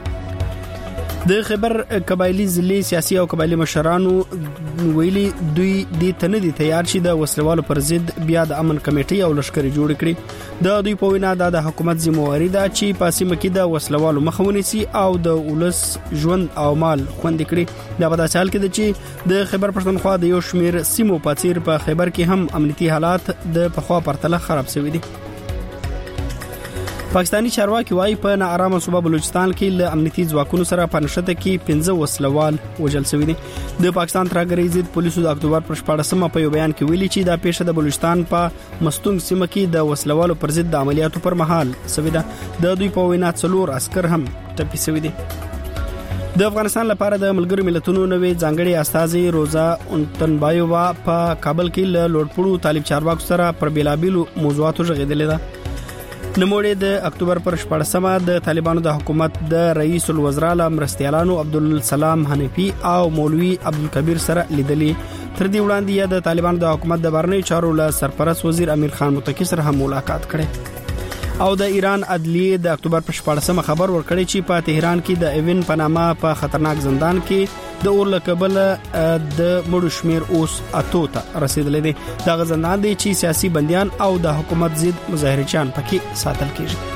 د خیبر قبایلی ضلع سیاسي او قبایلی مشرانو ویلي دوی د تندې تیار شي د وسلوالو پر ضد بیا د امن کمیټي او لشکري جوړ کړي. د دوی په وینا د حکومت ذمہواری ده چې پاسمه کې د وسلوالو مخاوني سي او د ولس ژوند او مال خوندي کړي. دا په داسې حال کې ده چې د خیبر پښتونخوا د یو شمیر سیمو په څیر په خیبر کې هم امنیتي حالات د پخوا پرتله خراب شوي دي. پاکستانی چارواکي وايي په ناارامه صوبه بلوچستان کې له امنیتي ځواکونو سره په نشته کې 15 وسلوال وژل شوي دي. د پاکستان ترهګرۍ ضد پولیسو د اکتوبر پر 14مه په یو بیان کې ویلي چې دا پیښه د بلوچستان په مستونګ سیمه کې د وسلوالو پر ضد د عملیاتو پر مهال شوې ده. د دوی په وینا 4 عسكر هم ټپي شوي دي. د افغانستان لپاره د ملګرو ملتونو نوې ځانګړي استازي روزا اونتنبایووا په کابل کې له لوړپوړو طالب چارواکو سره پر بیلابیلو موضوعاتو ژغېدلې ده. نموړي د اکتوبر پر 14مه د طالبانو د حکومت د رئیس الوزرا مرستيالانو عبدالسلام حنفي او مولوي عبدالکبیر سره لیدلې. تر دې وړاندې د طالبانو د حکومت د بهرنیو چارو له سرپرست وزیر امیر خان متقی سره هم ملاقات کړي. او د ایران عدلیه د اکتوبر پر 14مه خبر ورکړی چې په تهران کې د ایون پنامه په خطرناک زندان کې د اور لقبل د مړو شمیر اوس اتو ته رسیدلې دي. دا زندان دي چې سیاسي بنديان او د حکومت ضد مظاهرچیان پکې ساتل کیږي.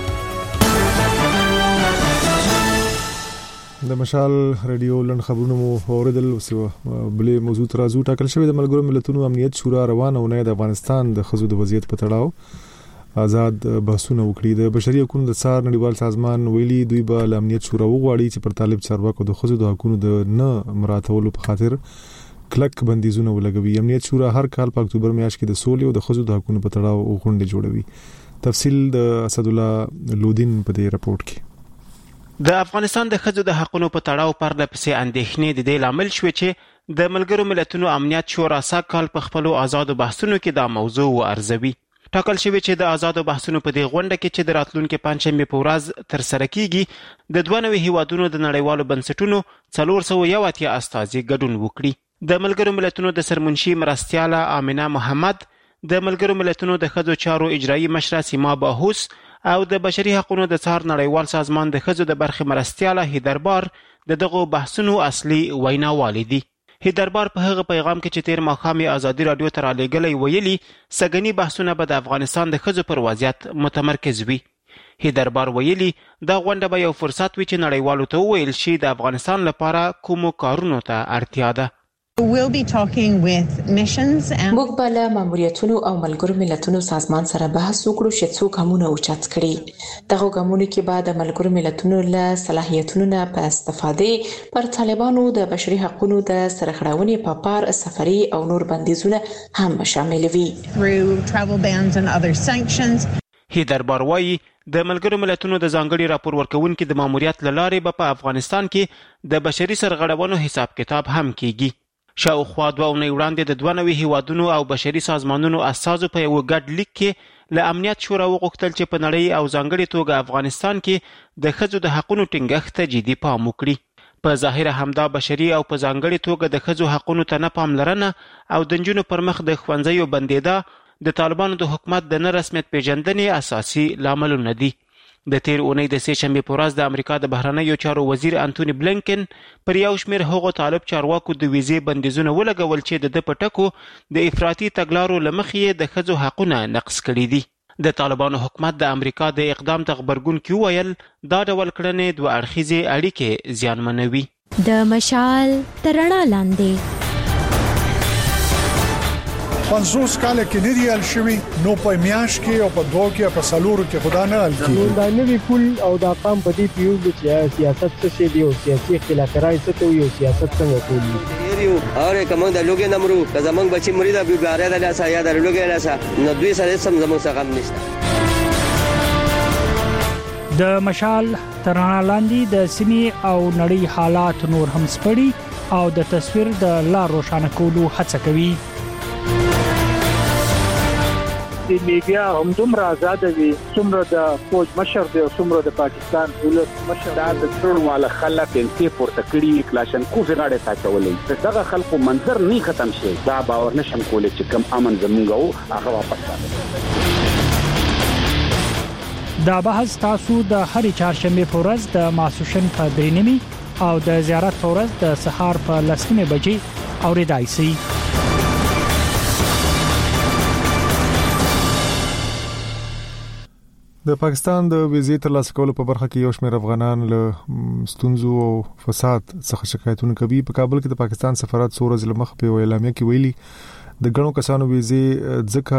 د مشال رادیو لن خبرونو مو اوریدل وسو بلې موضوع ترازو ټاکل شوی د ملګرو ملتونو امنیت شورا روانه ونه د افغانستان د خزو د وضعیت په تړاو آزاد بحثونه وکړي. د بشري حقوقو د څار نړیوال سازمان ویلي دوی به د امنیت شورا وغواړي چې پر طالب چارواکو د خزو د حقوقو د نه مراعاتولو په خاطر کلک بندیزونه ولګوي. امنیت شورا هر کال په اکتوبر میاشت کې د سولې او د خزو د حقوقو په تړاو غونډه جوړوي. تفصیل د اسد الله لودین په دې راپورټ کې. د افغانستان د خزو د حقوقو په تړاو پر لپسې اندېښنې د دې لامل شوې چې د ملګرو ملتونو امنیت شورا سږ کال په خپل آزاد بحثونو کې دا موضوع ارزوي. ټاکل شوی چې د آزادو بحثونو په دې غونډه کې چې د راتلونکي پنځشنبه په ورځ تر سره کیږي د 92 هیوادونو د نړیوالو بنسټونو 401 استازي ګډون وکړي. د ملګرو ملتونو د سرمنشي مرستياله آمنه محمد، د ملګرو ملتونو د خځو چارو اجرایی مشره سیما باهوس او د بشري حقوقو د څار نړیوال سازمان د خځو د برخې مرستياله هیدربار دغه بحثونو اصلي ویناوالي دي. هیدربار په هغه پیغام کې چې تیر ماښام ازادي رادیو ته رالیږلی ویلي سګنی بحثونه به د افغانستان د ښځو پر وضعیت متمرکز وي. هیدربار ویلي دا غونډه به یو فرصت وي چې نړیوالو ته وویل شي د افغانستان لپاره کومو کارونو ته اړتیا ده. موږ به له ماموریتونو او ملګرو ملتونو سازمان سره بحث وکړو چې څو ګامونه اوچت کړي. دغه ګامونو کې به د ملګرو ملتونو له صلاحیتونو نه په استفادې پر طالبانو د بشري حقوقو د سرغړونې په پار سفري او نور بندیزونه هم شامل وي. هیدربار وايي د ملګرو ملتونو د ځانګړي راپور ورکونکو د ماموریت لارې به په افغانستان کې د بشري سرغړونو حساب کتاب هم کیږي. شاوخوا 2 اونۍ وړاندې د 92 هیوادونو او بشري سازمانونو اساسو په یو ګډ لیک کې له امنیت شورا وغوښتل چې په نړۍ او ځانګړي توګه افغانستان کې د ښځو د حقوقو ټینګښت ته جدي پام وکړي. په ظاهر همدا بشري او په ځانګړي توګه د ښځو حقوقو ته نه پاملرنه او د نجونو پر مخ د ښوونځیو بندیدا د طالبانو د حکومت د نه رسمیت پیژندنې اساسي لاملونه دي. د تیر اونۍ د سه شنبه په ورځ د امریکا د بهرنیو چارو وزیر انټونی بلینکن پر یو شمېر هغو طالب چارواکو د ویزې بندیزونه ولګول چې د پټکو د افراطي تګلارو لمخې د ښځو حقونه نقض کړي دي. د طالبانو حکومت د امریکا د اقدام د خبرګون کې ویل دا ډول کړنې دوه اړخیزې اړیکې زیانمنوي. د مشال ترڼا لاندې 50 کال کې نه دی ال شوی نو په میاش کې او په دوه کې په سالورو کې خدا نه ال کیږي دا نوی پول او دا قام په دې پیو چې سیاست څه شي دی او سیاسي اختلافات څه ته یو سیاست څنګه کوي اور کوم د لوګي نمرو که زمنګ بچي مرید ابي باره د لاسه یا د لوګي لاسه نو دوی سره سم زموږ څخه نشته. د مشال ترڼا لاندې د سیمې او نړۍ حالات نور هم سپړي او د تصویر د لار روښانه کولو هڅه کوي. د میډیا هم دومره آزاد وي څومره د فوج مشر دی او څومره د پاکستان ولس مشر دا د ټول والا خلک انتي پورته کړی کلاشنکوف غاړه تاچولې دغه خلکو منظر نه ختم شي دا باور نشم کولای چې کم امن زمونږ هغه واپس راځي. دا بحث تاسو د هر چهارشنبه په ورځ د ماسوشن په 3 او د زیارت په ورځ د سهار په 10 بجې اوریدای شئ. د پاکستان د ویزې ترلاسه کولو په برخه کې یو شمېر افغانان له ستونزو او فساد څخه شکایتونه کوي. په کابل کې د پاکستان سفارت څو ورځې مخکې په اعلامیه کې ویلي د غنو کسانو ویزې ځکه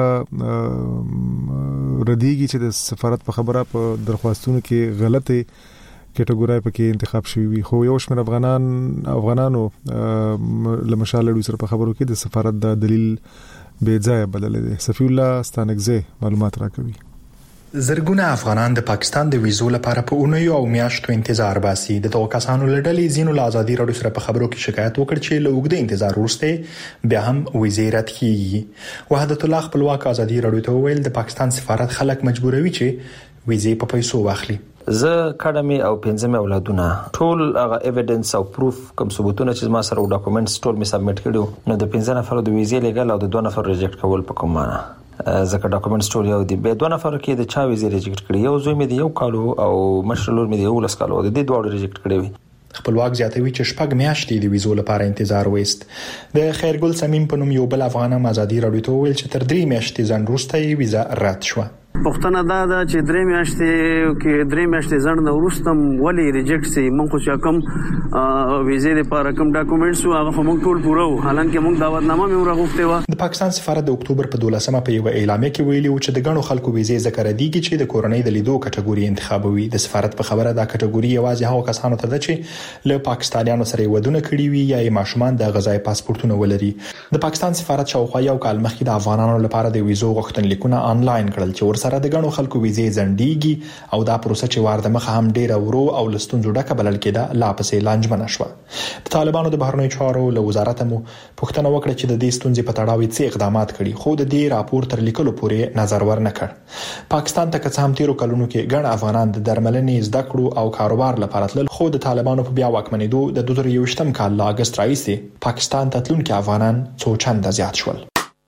ردیږي چې د سفارت په خبره په درخواستونو کې غلطه کټګورای پکې انتخاب شوی وي. خو یو شمېر افغانانو لمشال لوي سره په خبرو کې د سفارت د دلیل بې ځای بدل دي. صفی الله ستانګزه معلومات راکوي. زرګونه افغانان د پاکستان د ویزو لپاره په اونیو او میاشتو انتظار باسي. د توګه کسانو لړلې زینو له ازادي راډیو سره په خبرو کې شکایت وکړ چې له اوږده انتظار وروسته بیا هم ویزې رد کیږي. وحدت الله خپلواک ازادي راډیو ته ویل د پاکستان سفارت خلک مجبوروي چې ویزې په پیسو واخلي. زه کډمي او پنځمه اولادونه ټول هغه ایویډنس او پروف کوم ثبوتونه چې ما سره او ډاکومېنټس ټول می سبمیټ کړو نو د 15 نفر د ویزې لګل او د 2 نفر ریجیکټ کول په کوم معنا ځکه ډاکومېنټس ټول یو دي. به 2 نفر کې د چا ویزې ریجیکټ کړي یو زوی مې دی یو کالو او مشرلور مې دی یو لس کالو د دې دوه ریجیکټ کړي وي. خپلواک زیاتوي چې شپږ میاشتې د ویزو لپاره انتظار وست. د خیرګل سمیم په نوم یو بل افغان ازادي راډیو ته ویل چې تر 3 میاشتې ځنډ وروسته ویزا رد شوه. پښتنه دا چې 3 میاشتې کې 3 میاشتې ځنډ نه ورستم ولی ریجیکټ سي مونږ خو کم ویزې لپاره کم ډاکومېنټس هغه مونږ ټول پوره و حالانکه مونږ دعوتنامه مې ورغوښته و. د پاکستان سفارت د اکتوبر په 12مه په یو اعلامیه کې ویلي و چې د غنو خلکو ویزې ذکر دیږي چې د کورنۍ د لیدو کټګوري انتخابوي. د سفارت په خبره دا کټګوري یوازې هغو کسانو ته ده چې له پاکستانیانو سره ودونه کړی وي یا ماشومان د غذای پاسپورتونه ولري. د پاکستان سفارت شاوخوا یو کال مخکې د افغانانو لپاره د ویزو غوښتنلیکونه آنلاین کړل چې ورسره د غنو خلکو ویزې ځنډيږي او دا پروسه چې وارده مخه هم ډیره ورو او لستونزو ډکه بلل کېده لا پسې لانجمنه شوه. د طالبانو د بهرنیو چارو له وزارت مو پوښتنه وکړه چې د دې ستونزې په تړاو څه اقدامات کړي خو د دې راپور تر لیکلو پورې نظر ورنه کړ. پاکستان ته که هم تیرو کلونو کې ګڼ افغانان د درملنې زده کړو او کاروبار لپاره تلل خو د طالبانو په بیا واکمنېدو د 2021م کال له اگست راهیسې پاکستان ته تلونکي افغانان څو چنده زیات شول.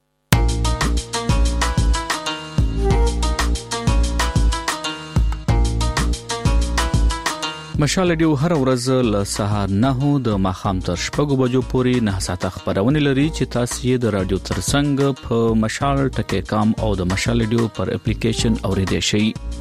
مشال ډیو هر ورځ له سهار 9 د ماخام تر 6 بجو پورې 9 ساعته خبرونه لري چې تاسو یې د رادیو ترڅنګ په مشال ټکی کام او د مشال ډیو پر اپلیکیشن اوریدئ شئ.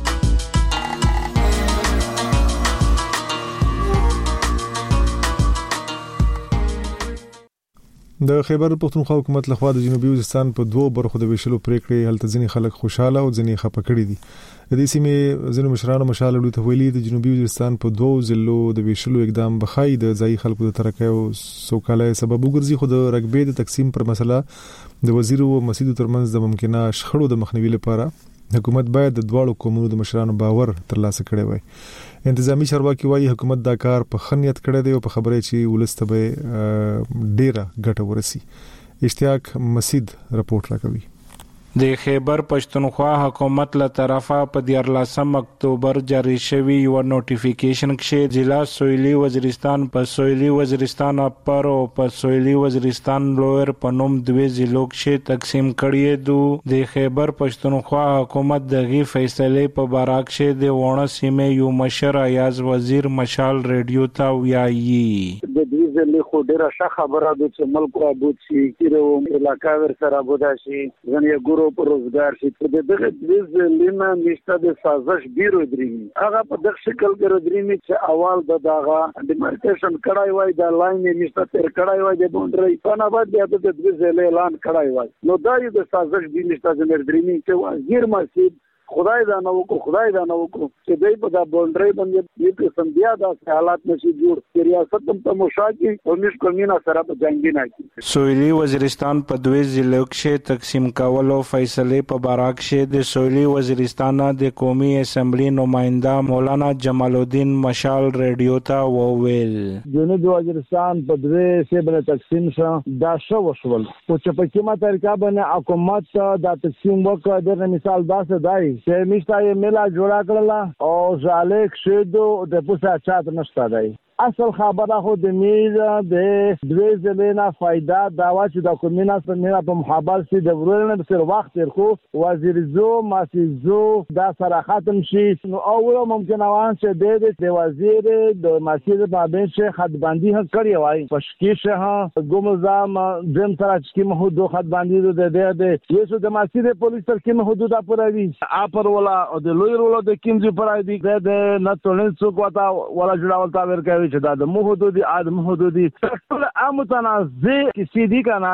د خیبر پښتونخوا حکومت لخوا د جنوبي وزیرستان په 2 برخو د ویشلو پریکړې هلته ځینې خلک خوشاله او ځینې خپه کړي دي. د دې سیمې ځینو مشرانو مشال لري ته ویلي د جنوبي وزیرستان په 2 ضلعو د ویشلو اقدام بخای د ځای خلکو د ترقۍ او سوکالۍ سبب وګرځي. خو د رقبې د تقسیم پر مسله د وزیر او مسیدو ترمنځ د ممکنه شخړو د مخنیوي لپاره حکومت باید د دواړو قومونو د مشرانو باور ترلاسه کړي وای. انتظامی چارواکي وايي حکومت دا کار په خنیت کړی دی او په خبره چې ولسته به ډیره ګټه ورسي. اشتیاق مسید رپورت راکوي. د خیبر پښتونخوا حکومت له طرفه په 14 اکتوبر جاری شوی یو نوټیفیکیشن کې ضلع سویلي وزیرستان په سویلي وزیرستان اپر او په سویلي وزیرستان لویر په نوم دوه ضلعو کې تقسیم کړي دو. د خیبر پښتونخوا حکومت دغه فیصله په باره کې د وونه سیمه یو مشر ایاز وزیر مشال ریډیو ته ویایي. د دې ځلې خو ډیره ښه خبره ده چې ملک آباد شي کیرو علاقہ ور سره آباد شي ځنې ګورو پر روزګار شي په دغه د ځلینا نشته د سازش بیرو درې هغه په دغه شکل کې درې چې اول د داغه ډیمارکیشن کړای وای د لاین نشته تر کړای وای د باونډري په نه بعد د دغه ځلې اعلان کړای وای نو دا یو د سازش دی نشته د درې چې وزیر مسجد خدای دا نو کو چې دوی په دا باونډري باندې یو قسم بیا د حالات نشي جوړ چې ریاست هم ته مشاکی او نش کومینا سره په جنگي نه کی سویلی وزیرستان په دوی ضلعو کې تقسیم کولو فیصله په باراک شه د سویلی وزیرستان د قومي اسمبلی نمائنده مولانا جمال الدین مشال ریډیو ته وویل جنوب وزیرستان په دوی سه بل تقسیم شه دا شو وشول او چې په کومه طریقه باندې حکومت دا تقسیم وکړ د مثال داسې دی چې میشته یې ملا جوړا کړل او ځالیک شیدو د پوسا چات نشته دی اصل خبره خو د میزه د دوی زلینا فائدہ داوا چې د کومیناس په مینا په محبت سي د ورولنه په وخت ترخو وزیر زو ماسیزو دا سره ختم شي نو اول ممکن اوان چې د وزیر د ماسیز بابن شه خدبندي هم کړی وای پشکیشه ها ګومزام دم سره چې محدود خدبندي د یسو د ماسیز پولیس تر کې محدود پروي اپر ولا د لوی رولو د کیمزي پرای دی د نتولن څوک وتا ولا جوړاول تا ورکوي چې دا د محدودي ادم محدودي ټول امتنازع کسی دی کنه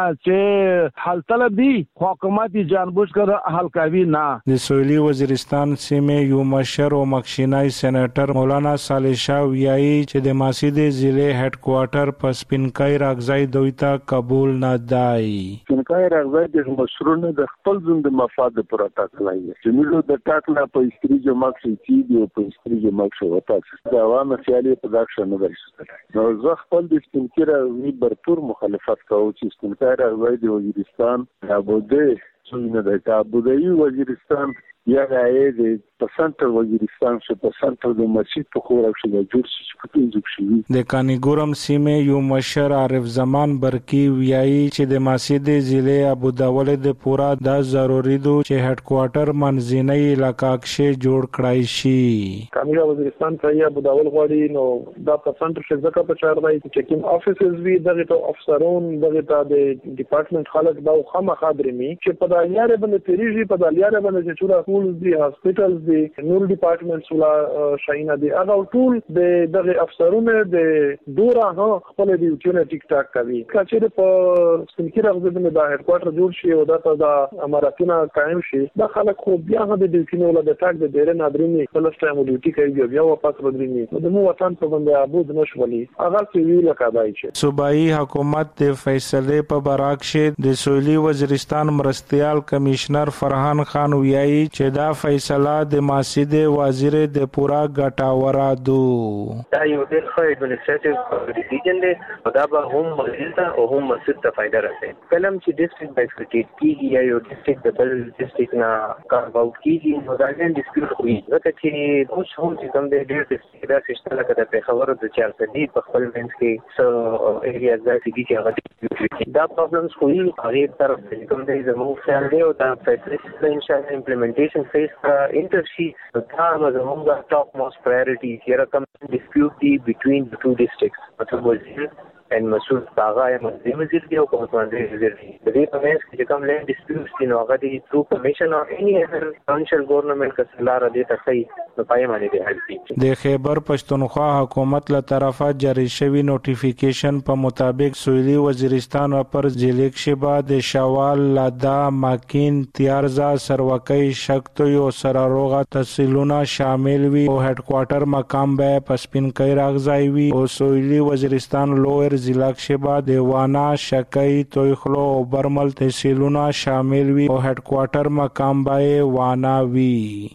چې حل طلب دی حکومت جانبوج کر حل کوي نه د سویلی وزیرستان سیمه یو مشر او مخشینای سېنیټر مولانا صالح شاه ویایي چې د ماسید ضلع هډ کوارټر په سپینکای راغځای دویتا قبول نه دی سپینکای راغځای د مشرونه د خپل ژوند مفاد پر ټاکلای چې موږ د ټاکلا په استریجو ماکسي چې په استریجو ماکسي وتا د عوامو سیالي په داخله نو زه خپل د سپینکره وی برپور مخالفت کوم چې سپینکره وای د وزیرستان آباده څنګه د آبادی وزیرستان یا د سنټر وزیرستان څخه په سنټر د مسجد په خور او شګه جوړ شي په تنظیم شي د کانیګورم سیمه یو مشر عارف زمان برکی ویایي چې د مسجد ضلع ابوداول د پورا د ضروري دو چې هډ کوارټر منځنۍ علاقہ کې جوړ کړای شي کانیګا وزیرستان ته ابوداول غواړي نو دا په سنټر کې ځکه په چار دی چې کوم افیسز وی دغه ته افسرون دغه ته د ډپارټمنټ خلک دا خامخا درمي چې په د یاره باندې تریږي په د یاره باندې چې ټول سکول دي هاسپټل دي نور ډپارټمنټس ولا شاینه دي هغه ټول د دغه افسرونو د دورا خپل ډیوټیونه ټیک ټاک کوي چې په سپینکره غوډه د هډ کوارټر جوړ شي او دا اماراتونه قائم شي دا خلک خو بیا د ډیوټینو ولا د ټاک د ډیره نادرینی خپل ټایم ډیوټي کوي بیا واپس ودرېني د مو وطن په باندې ابود نشولي هغه څه ویل کېدای شي صوبایي حکومت د فیصله په براک شه د سویلی وزیرستان مرستيال کمشنر فرحان خان ویایي چې دا فیصله د ماسید وزیر د پورا ګټاورا دو دا یو ډېر ښه ایڈمنسټریټیو ډیسیژن دی او دا به هم مسجد او هم مسجد ته فائدہ رسوي کلم چې ډیسټریکټ بایفرکیټ کیږي یا یو ډیسټریکټ د بل ډیسټریکټ نه کارو آوټ کیږي نو دا ګن ډیسپیوټ کوي ځکه چې اوس هم چې کوم د ډیر ډیسټریکټ دا سیستم لکه د پیښور د چارسدي په خپل منځ کې سو ایریا ځای چې هغه ډیسپیوټ کوي دا پرابلمز خو یې هغه طرف کوم دی زموږ خیال دی او دا فیسلیټیشن ان شاء الله امپلیمنټیشن فیس انټرشي دا زموږ ټاپ موست پرایورټي here comes dispute between the two districts مطلب وزیر and مسعود باغا یا مزید وزیر دی او کومندر وزیر دی د دې په منځ کې کوم لین ډیسپیوټس دي نو هغه دی ثرو کمیشن او اني اذر کانشل ګورنمنت کسلاره دي ته صحیح په پای باندې دی حل د خیبر پښتونخوا حکومت له طرفه جاری شوی نوټیفیکیشن په مطابق سویلی وزیرستان پر ضلع کې بعد شوال لادا ماکین تیارزا سروکۍ شکتوی او سراروغه تحصیلونه شامل وي او هډ کوارټر مقام به پسپینکۍ راغځای وي او سویلی وزیرستان لوئر ضلع کې بعد دیوانا شکۍ تویخلو او برمل تحصیلونه شامل وي او هډ کوارټر مقام به وانا وي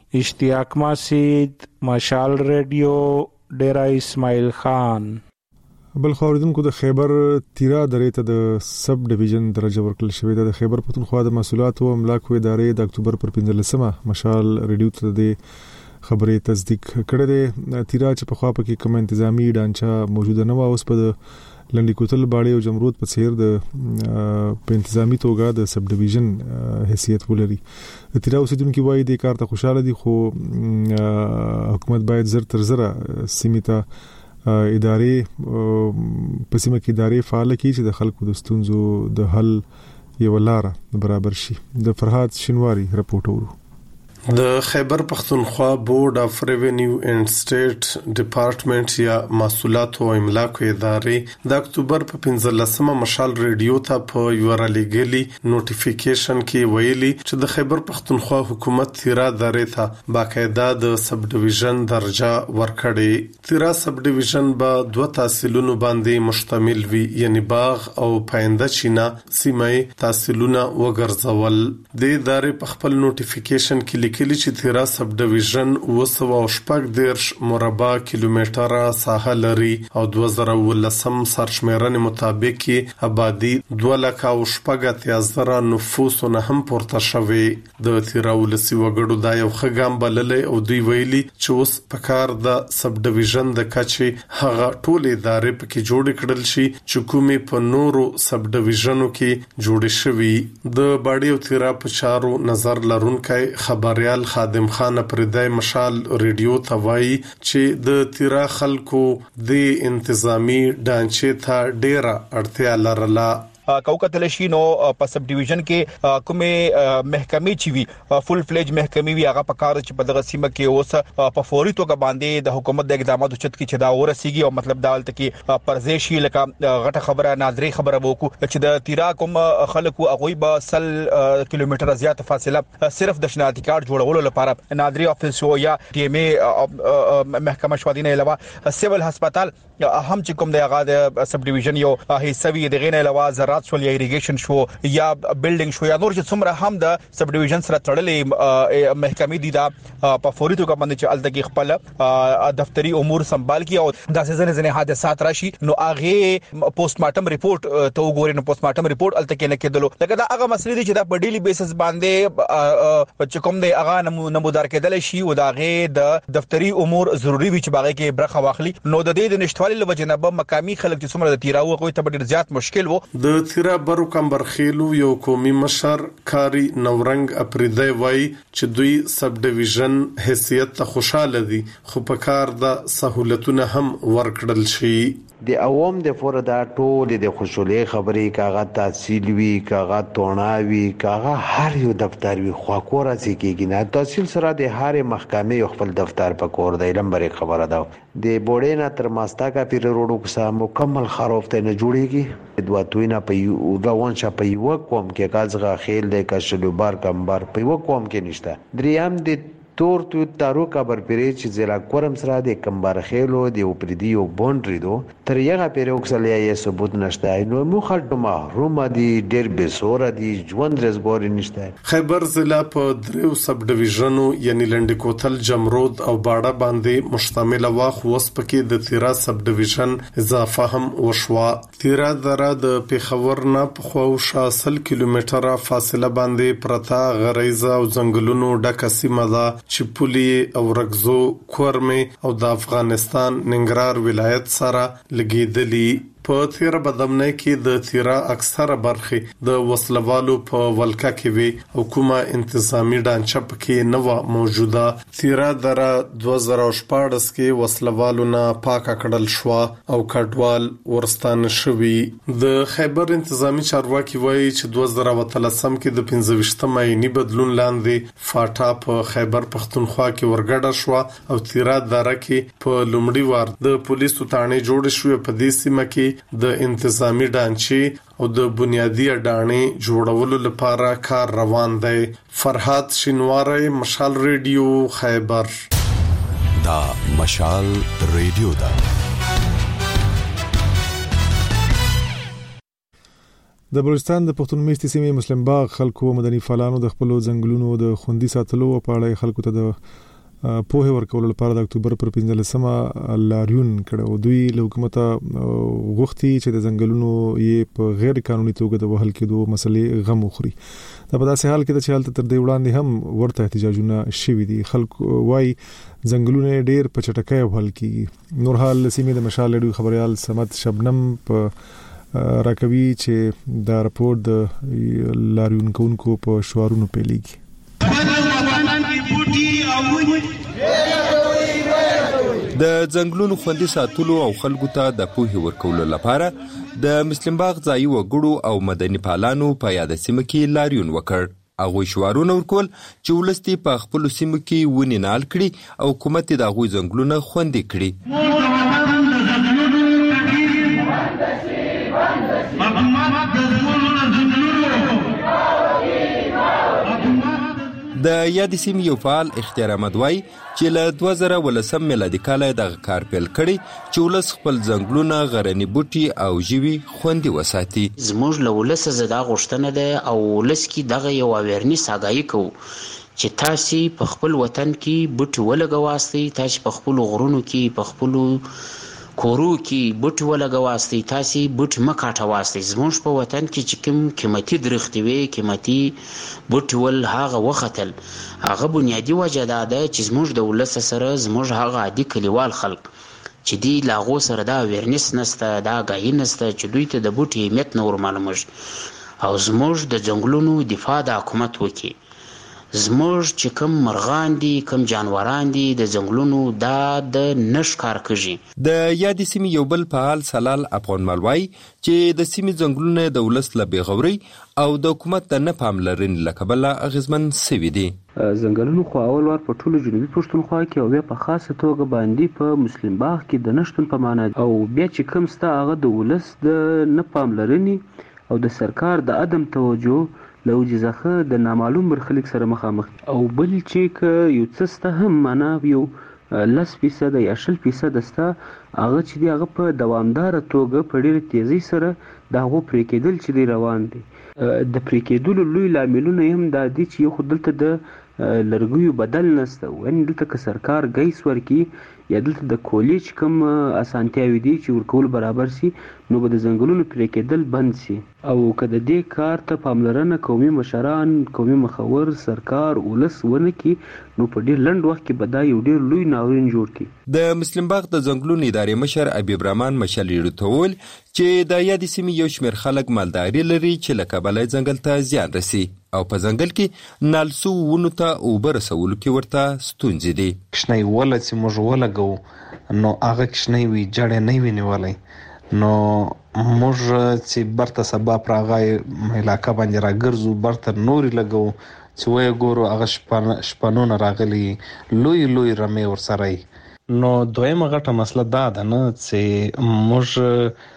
اشتیاق مسید مشال ریډیو ډیرا اسماعیل خان بل خوردونکو د خیبر تیرا درې ته د سب ډیویژن درجه ورکړل شوې ده د خیبر پښتونخوا د مسؤلیت او املاک ادارې د اکتوبر پر 15مه مشال ریډیو ته د خبرې تصدیق کړې ده تیرا چې په خوا پکې کوم انتظامی ډانچا موجوده نه و اوس په لنډی کوتل باړې او جمرود په څیر د په انتظامی توګه د سب ډیویژن حیثیت ولري تیرا اوسیدونکو وایي د کار ته خوشاله دي خو حکومت باید زر تر زره سیمه ته ادارې په سیمه کې ادارې فعال کی چې د خلکو د ستونزو د حل یو لار برابر شي. د فرهاد شینواری رپورټ ورو. د خیبر پختونخوا بورډ اف ریوینیو اینڈ سټیټ ډپارټمنټ یا محصولات او املاک ادارې د اکتوبر په 15مه مشال ریډیو ته په یو رالیګلی نوټیفیکیشن کې ویلي چې د خیبر پختونخوا حکومت تیرا درې ته باقاعده د سب ډیویژن درجه ورکړي. تیرا سب ډیویژن به 2 تحصیلونو باندې مشتمل وي، یعنی باغ او پاینده چینا سیمه تحصیلونه وګرځول. د ادارې په خپل نوټیفیکیشن کې کلی چې تیرا سب ډیویژن 214 مربع کیلومتره ساحه لري او 2019 سرشمیرنې مطابق آبادی 2,14,000 نفوس نه هم پورته شوی. د تیرا ولسی وګړو دا یو خګام بللې او دوی ویلي چې اوس په کار د سب ډیویژن د کچې هغه ټول ادارې پکې جوړ کړل شي چې کومې په نورو سب ډیویژنو کې جوړ شوي. د باډي او تیرا په چارو نظر لرونکي خبريال خادم خان پردای مشال ریډیو ته وایي چې د تیرا خلکو د انتظامی ډانچې ته ډیره اړتیا لرله. کوکتل شي نو په سب ډیویژن کې کومه محکمې چي وي فل فلیج محکمې وي هغه په کار چې په دغه سیمه کې اوس په فوري توګه باندې د حکومت د اقداماتو چت کې چې دا ورسیږي او مطلب دا ولته کې پرځې لکه غټه خبره ناظری خبره وکړو چې د تیرا کوم خلکو هغه به 100 کیلومتر زیات فاصله صرف د شناختی کارت جوړولو لپاره ناظری افیس او یا ټي ام ای محکمه شوادینه علاوه سیول هسپتال هم چې کوم د هغه د سب ډیویژن یو حصہ وی دغه علاوه زراعت شو یا ایریګیشن شو یا بلډینګ شو یا نور چې څومره هم د سب ډیویژن سره تړلې محکمې دي دا په فوري توګه باندې چې الته کې خپل دفتری امور سنبال کی او د ځینې حادثات راشي نو هغه پوسټ مارټم ریپورت ته وګورئ. نو پوسټ مارټم ریپورت الته کې نه کېدلو لکه دا هغه مسلې دي چې دا په ډیلی بیسس باندې چې کوم دی هغه نمودار کېدل شي او دا هغه د دفتری امور ضروری وي چې باغې کې برخه واخلي. نو د دې نشټوالي لوجنه به مقامی خلک چې څومره د تیراو کوي ته ډیر زیات مشکل وو. د تیرا برو کمبرخیلو یو قومي مشر کاری نورنګ اپریدای وای چې دوی سب ډیویژن حیثیت ته خوشاله دي خو په کار د سہولتونه هم ورکړل شي. د عوام د فور دا ټول د خوشولې خبرې کاغه تحصیل وی کاغه توناوي کاغه هر یو دفتر وی خو کور اسی کېږي نه تحصیل سره د هر محکمې خپل دفتر په کور د علم بری خبره ده. د بوډینا تر ماستا کا پیر روډو کو مکمل خروفته نه جوړیږي د واتوینا په یو غوون شپ یو کوم کې کازغه خیل د کشلو بار کمبر په یو کوم کې نشته. دریم د تور تو تارو کبر پرې چې زلا کورم سره د کمبر خېلو دی او پردي یو بونډري دو تر یغه پرې وکسلیا یې ثبوت نشته نو مو خلټو محروم دي ډېر به سور دي ژوند رزګور نشته. خیبر ضلع په دریو سب ډیویژنو یعنی لنډکوتل جمرود او باړه باندې مشتمل واخ وسپکې د تیرا سب ډیویژن اضافه هم وشوا. تیرا دره د پیښور نه په خو 60 کیلومتره فاصله باندې پرتا غریزه او ځنګلونو ډکه سیمه ده چې پولی او رګزو کورمه او د افغانستان ننګرهار ولایت سره لګیدلی. په تیر بدمنۍ کې د تیرا اکثره برخه د وسلوالو په ولکه کې وي او کومه انتظامی ډانچه پکې نه و موجوده. تیرا دره 2014 کې وسلوالو نه پاک کړل شو او کډوال ورستان شوی. د خیبر انتظامی چارواکي وایي چې 2013 کې د 15 مې بدلون لاندې فاټا په خیبر پختونخوا کې ورګډه شو او تیرا دره کې په لومړي وار د پولیسو تانې جوړ شو. په دې سیمه کې د انتظامی ډانچې او د بنیادی اډانې جوړولو لپاره کار روان دی. فرهاد شینواری مشال ریډیو خیبر. دا مشال ریډیو دا د بلوچستان د پښتون میشتي سیمې مسلم باغ خلکو مدني فعالانو د خپل ځنګلونو د خوندي ساتلو په اړه خلکو ته د په ورکول لپاره د اکتوبر پر 15مه لاریون کړو. دوی له حکومت غوښتي چې د ځنګلونو یې په غیر قانوني توګه د وهل کېدو مسلې غم وخوري. دا په داسې حال کې چې حالت تر دې وړاندې هم ورته احتجاجونه شوي دي. خلک وایي ځنګلونه ډېر په چټکۍ وهل کیږي. نور حال سیمې د مشال ریډیو خبريال سمت شبنم په راکوي چې دا راپور د لاریون کوونکو په شعارونو پیلېږي. د ځنګلونو خوندي ساتلو او خلکو ته د پوهې ورکولو لپاره د مسلم باغ ځایي وګړو او مدني پالانو په یاد سیمه کې لاریون وکړ. هغوی شعارونه ورکول چې ولس دې په خپلو سیمو کې ونې نال کړي او حکومت د هغوی ځنګلونه خوندي کړي. د یادې سیمې یو فعال اختیار احمد وایي چې له 2018 میلادي کاله دغه کار پیل کړی چې ولس خپل ځنګلونه، غرني بوټي او ژوي خوندي وساتي. زموږ له ولسه زدا غوښتنه ده او ولس کې دغه یو اویرنس آګاهي کوو چې تاسو په خپل وطن کې بوټي ولګواستئ، تاسو په خپل غرونو کې په خپل کورو کې بوټي ولګواستئ، تاسو بوټي مه کاټواستئ. زموږ په وطن کې چې کوم قیمتي درختې وي، قیمتي بوټي ول هغه وختل، هغه بنیادی وجه دا ده چې زموږ د ولس سره زموږ هغه عادي کلیوال خلک چې دی لاغو سره دا اویرنس نسته، دا آګاهي نسته چې دوی ته د بوټي اهمیت نه ورمعلومېږي او زموږ د ځنګلونو دفاع د حکومت وکړي. زموږ چې کوم مرغان دي، کوم جانوران دي د ځنګلونو دا د نشکار کږي. د یادې سیمې یو بل فعال سلال افغانمل وایي چې د سیمې ځنګلونه د ولس له بېغورۍ او د حکومت د نه پاملرنې له کبله اغېزمن سوي دي. ځنګلونو خو اول وار په ټولو جنوبي پښتونخوا کې او بیا په خاصه توګه باندې په مسلم باغ کې د نشتون په معنا او بیا چې کوم ستا هغه د ولس د نه پاملرنې او د سرکار د عدم توجه له وجې څخه د نامعلوم برخلیک سره مخامخ او بل چې که یو څه سته هم معنا یو 10% یا 20% سته هغه چې دی هغه په دوامداره توګه په ډېرې تیزۍ سره د هغو پرې کېدل چې دی روان دی. د پرې کېدلو لوی لاملونه هم دا دي چې یو خو دلته د لرګیو بدل نسته، یعنې دلته که سرکار ګیس ورکړي یا دلته د کولې چې کوم اسانتیاوې دي چې ورکول برابر سي نو به د ځنګلونو پرې کېدل بند سي. او که د دې کار ته پاملرنه قومي مشران، قومي مخور، سرکار، ولس ونه کړي نو په ډېر لنډ وخت کې به دا یو ډېر لوی ناورین جوړ کړي. د مسلم باغ د ځنګلونو ادارې مشر حبیب رحمان مشالي ته وویل چې د یادې سیمې یو شمېر خلک مالداري لري چې له کبله یې ځنګل ته زیان رسي او په ځنګل کې نالسو ونو ته اوبه رسولو کې ورته ستونزې دي. کښنۍ وله چې موږ ولګو نو هغه کښنۍ وي جړې نه وي نیولی نو موږ چې برته سبا پر هغه علاقه باندې راګرځو برته نورې لګو چې ویې ګورو هغه شپنونه راغلي لوی لوی رمې ورسره وي. نو دویمه غټه مسله دا ده نه چې موږ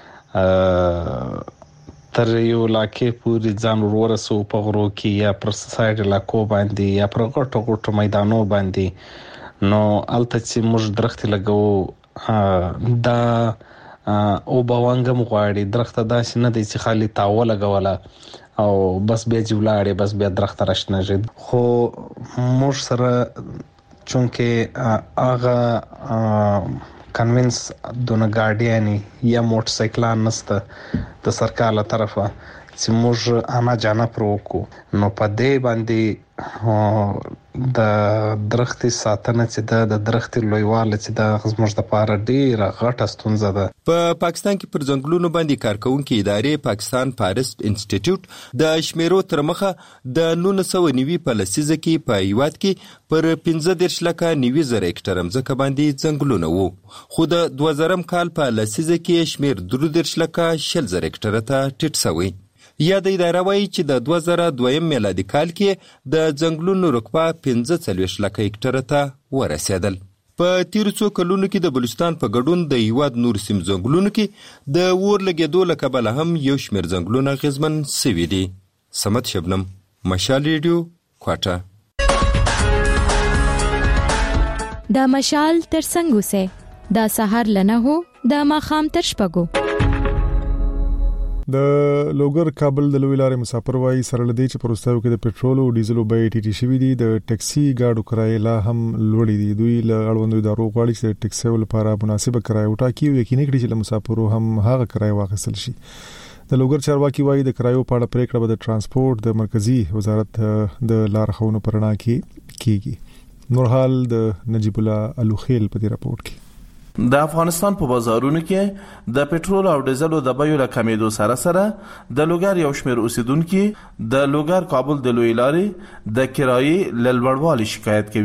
تر یو علاقې پورې ځان ورورسو په غرو کې یا پر ساید علاقو باندې یا پر غټو غټو میدانو باندې نو هلته چې موږ درختې لګوو دا اوبه وانګم غواړي. درخته داسې نه دی چې خالي تاوه لګوله او بس بیا چې ولاړې بس بیا درخته راشنېږي. خو موږ سره چونکې هغه کنوینس دونه ګاډیانې یا موټر سایکلان نسته د سرکار له طرفه چې موږ انا جانا پر وکړو نو په دې باندې د درختې ساتنه چې د درختې لویواله چې د زموږ دپاره ډېره غټه ستونزه ده. په پاکستان کې پر ځنګلونو باندې کار کوونکې ادارې پاکستان فارست انسټیټیوټ د شمیرو تر مخه د 1990 په لسیزه کې په هیواد کې پر 15 لکه 90 زره هکټره مځکه باندې ځنګلونه وو، خو د 2000 کال په لسیزه کې شمیر 13 لکه 20 زره هکټره ته ټیټ شوی. یاد اداره وایي چې د 2002 میلادي کال کې د ځنګلونو رقبه 45 لکه هکټره ته ورسېدل. په تیرو څو کلونو کې د بلوچستان په ګډون د هیواد نور سیم ځنګلونو کې د اور لګېدو له کبله هم یو شمېر ځنګلونه اغېزمن سوي دي. صمد شبنم، مشال ریډیو، کوټه. دا مشال تر څنګه سه دا سحر لنه هو دا ماخام تر شپږو. د لوګر کابل د لوی لارې مسافر وایي سره لدی چې پروستاو کې د پېټرول او ډیزل بیې ټیټې شوې دي. د ټکسي گاډو کرایې لا هم لوړې دي. دوی له اړوندو ادارو غواړي چې د ټکسي لپاره مناسبه کرایه وټاکي او یقیني کړي چې له مسافرو هم هغه کرایه واخیستل شي. د لوګر چارواکي وایي د کرایو په اړه پریکړه به د ترانسپورت د مرکزی وزارت د لارښوونو پر رڼا کې کیږي. نورحال د نجیب الله الوخیل په دې راپورټ کې. د افغانستان په بازارونو کې د پېټرول او ډیزلو د بیو له کمیدو سره سره د لوګر یو شمېر اوسیدونکو د لوګر کابل د لوی لارې د کرایې له لوړوالي شکایت کوي.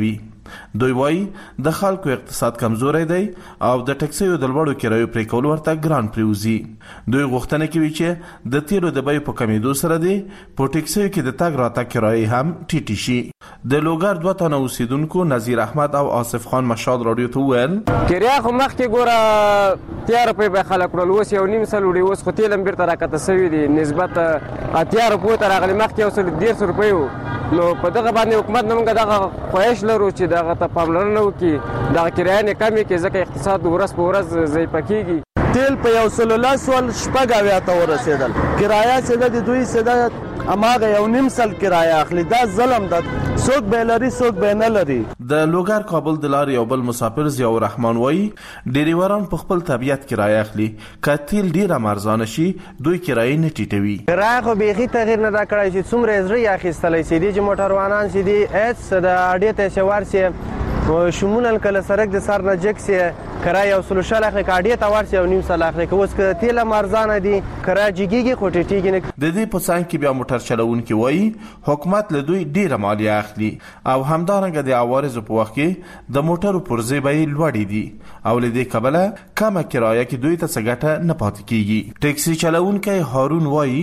دوی وایي د خلکو اقتصاد کمزوري دی او د ټکسیو د لوړو کرایو پرې کول ورته ګران پریوزي. دوی غوښتنه کوي چې د تیلو د بیو په کمیدو سره دی په ټکسیو کې د تګ راتګ کرایې هم ټیټې شي. د لوګر 2 تنه اوسیدونکو نذیر احمد او آصف خان مشال رادیو ته وویل کرایه خو مخکې ګوره 13 روپۍ به خلک کړل، اوس 1.5 وړي، اوس خو تیل هم بیرته راکته سوي دي نسبت 10 روپیو ته راغلی، مخکې 150 روپۍ و. نو په دغه باندې حکومت نه موږ دغه خواهش لرو چې دغه ته پاملرنه وکړي، دغه کرایه کمې کړي ځکه اقتصاد ورځ په ورځ ضعیفه کیږي. تیل په 110 شپږ اویا ته ورسېدل، کرایه چې د دوی سده اماغه 1.5 کرایه اخلي. دا ظلم ده، څوک به لري څوک به نه لري. د لوګر کابل د لارې یو بل مسافر ضیاء الرحمن وایي ډریوران په خپل طبیعت کرایه اخلي، که تیل ډیره ارزانه شي دوی کرایه نه ټیټوي. کرایه خو بیخي تغییر نه دا کړی چې څومره زړه یې اخیستلی سي دي چې موټروانان سي دي هېڅ د اډې ته سوار سي شمولن کله سرک د سر نه جګ سي کرایه 100 اخلي، کاډې ته ورسي 1.5 اخلي. که اوس که تیل هم ارزانه دي کرایه جګیږي خو ټیټیږي نه. د دې په څنګ کې بیا موټر چلوونکي وایي حکومت له دوی ډیره مالیه اخلي او همدارنګه د عوارضو په وخت کې د موټرو پرزې بیې لوړې دي او له دې کبله کمه کرایه کې دوی ته څه ګټه نه پاتې کیږي. ټیکسي چلوونکی هارون وایي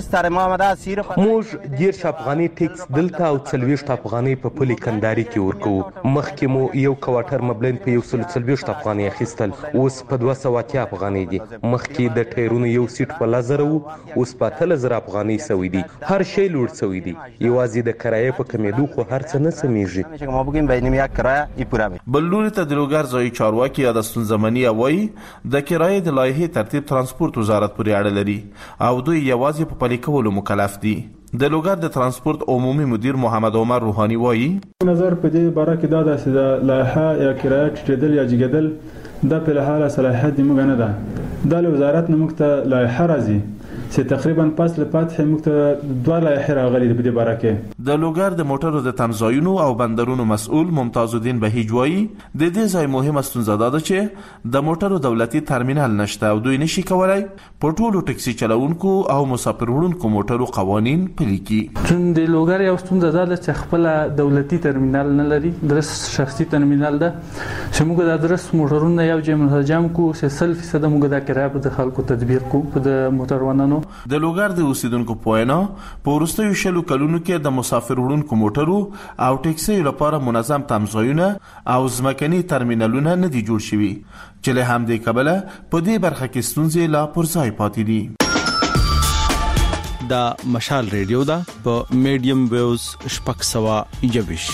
موږ 10 افغاني ټیکس دلته او 40 افغاني په پلي کنداري کې ورکوو. مخکې مو یو کوارټر مبلین په 140 افغاني اخیستل، اوس په 280 افغاني دي. مخکې د ټایرونو یو سیټ په 1000 وو، اوس په 3000 افغاني سوي دي. هر شی لوړ سوي دي، یوازې د کرایې په کمیدو خو هر څه نه سمېږي. بل لوري ته د لوګر ځایي چارواکي یادستون زماني وایي د کرایې د لایحې ترتیب ترانسپورت وزارت پورې اړه لري او دوی یوازې په پلي کولو مکلف دي. د لوګر د ترانسپورت عمومي مدیر محمد عمر روحاني وایي نظر په دې باره کې دا داسې د لایحه یا کرایه ټیټېدل یا جګېدل دا په لحاله صلاحیت دی موږ نه ده. دا له وزارت نه موږ ته لایحه راځي چې تقریبا پس له پاتې موږ ته 2 لایحې راغلي دي په دې باره کې. د لوګر د موټرو د تمځایونو او بندرونو مسؤل ممتاز الدین بهیج وایي د دې ځای مهمه ستونزه ده چې د موټرو دولتي ترمینل نشته او دوی نشي کولای په ټولو ټکسي چلوونکو او مسافر وړونکو موټرو قوانین پلي کړي. چون د لوګر یو ستونزه ده چې خپل دولتي ترمینل نه لري، درس شخصي ترمینل ده چې موږ د درس موټرونو یو ځای منسجم کو 100% موږ د کرایه په خلکو تدبیر کو په د موټروانانو. د لوګر د اوسیدونکو په وینا په وروستیو 20 کلونو کې د مسافر وړونکو موټرو او ټکسیو لپاره منظم تمځایونه او ځمکني ترمینلونه نه دي جوړ شوي چې له همدې کبله په دې برخه کې ستونزې لا پر ځای پاتې دي. دا مشال ریډیو دا په میډیم ویوز 621.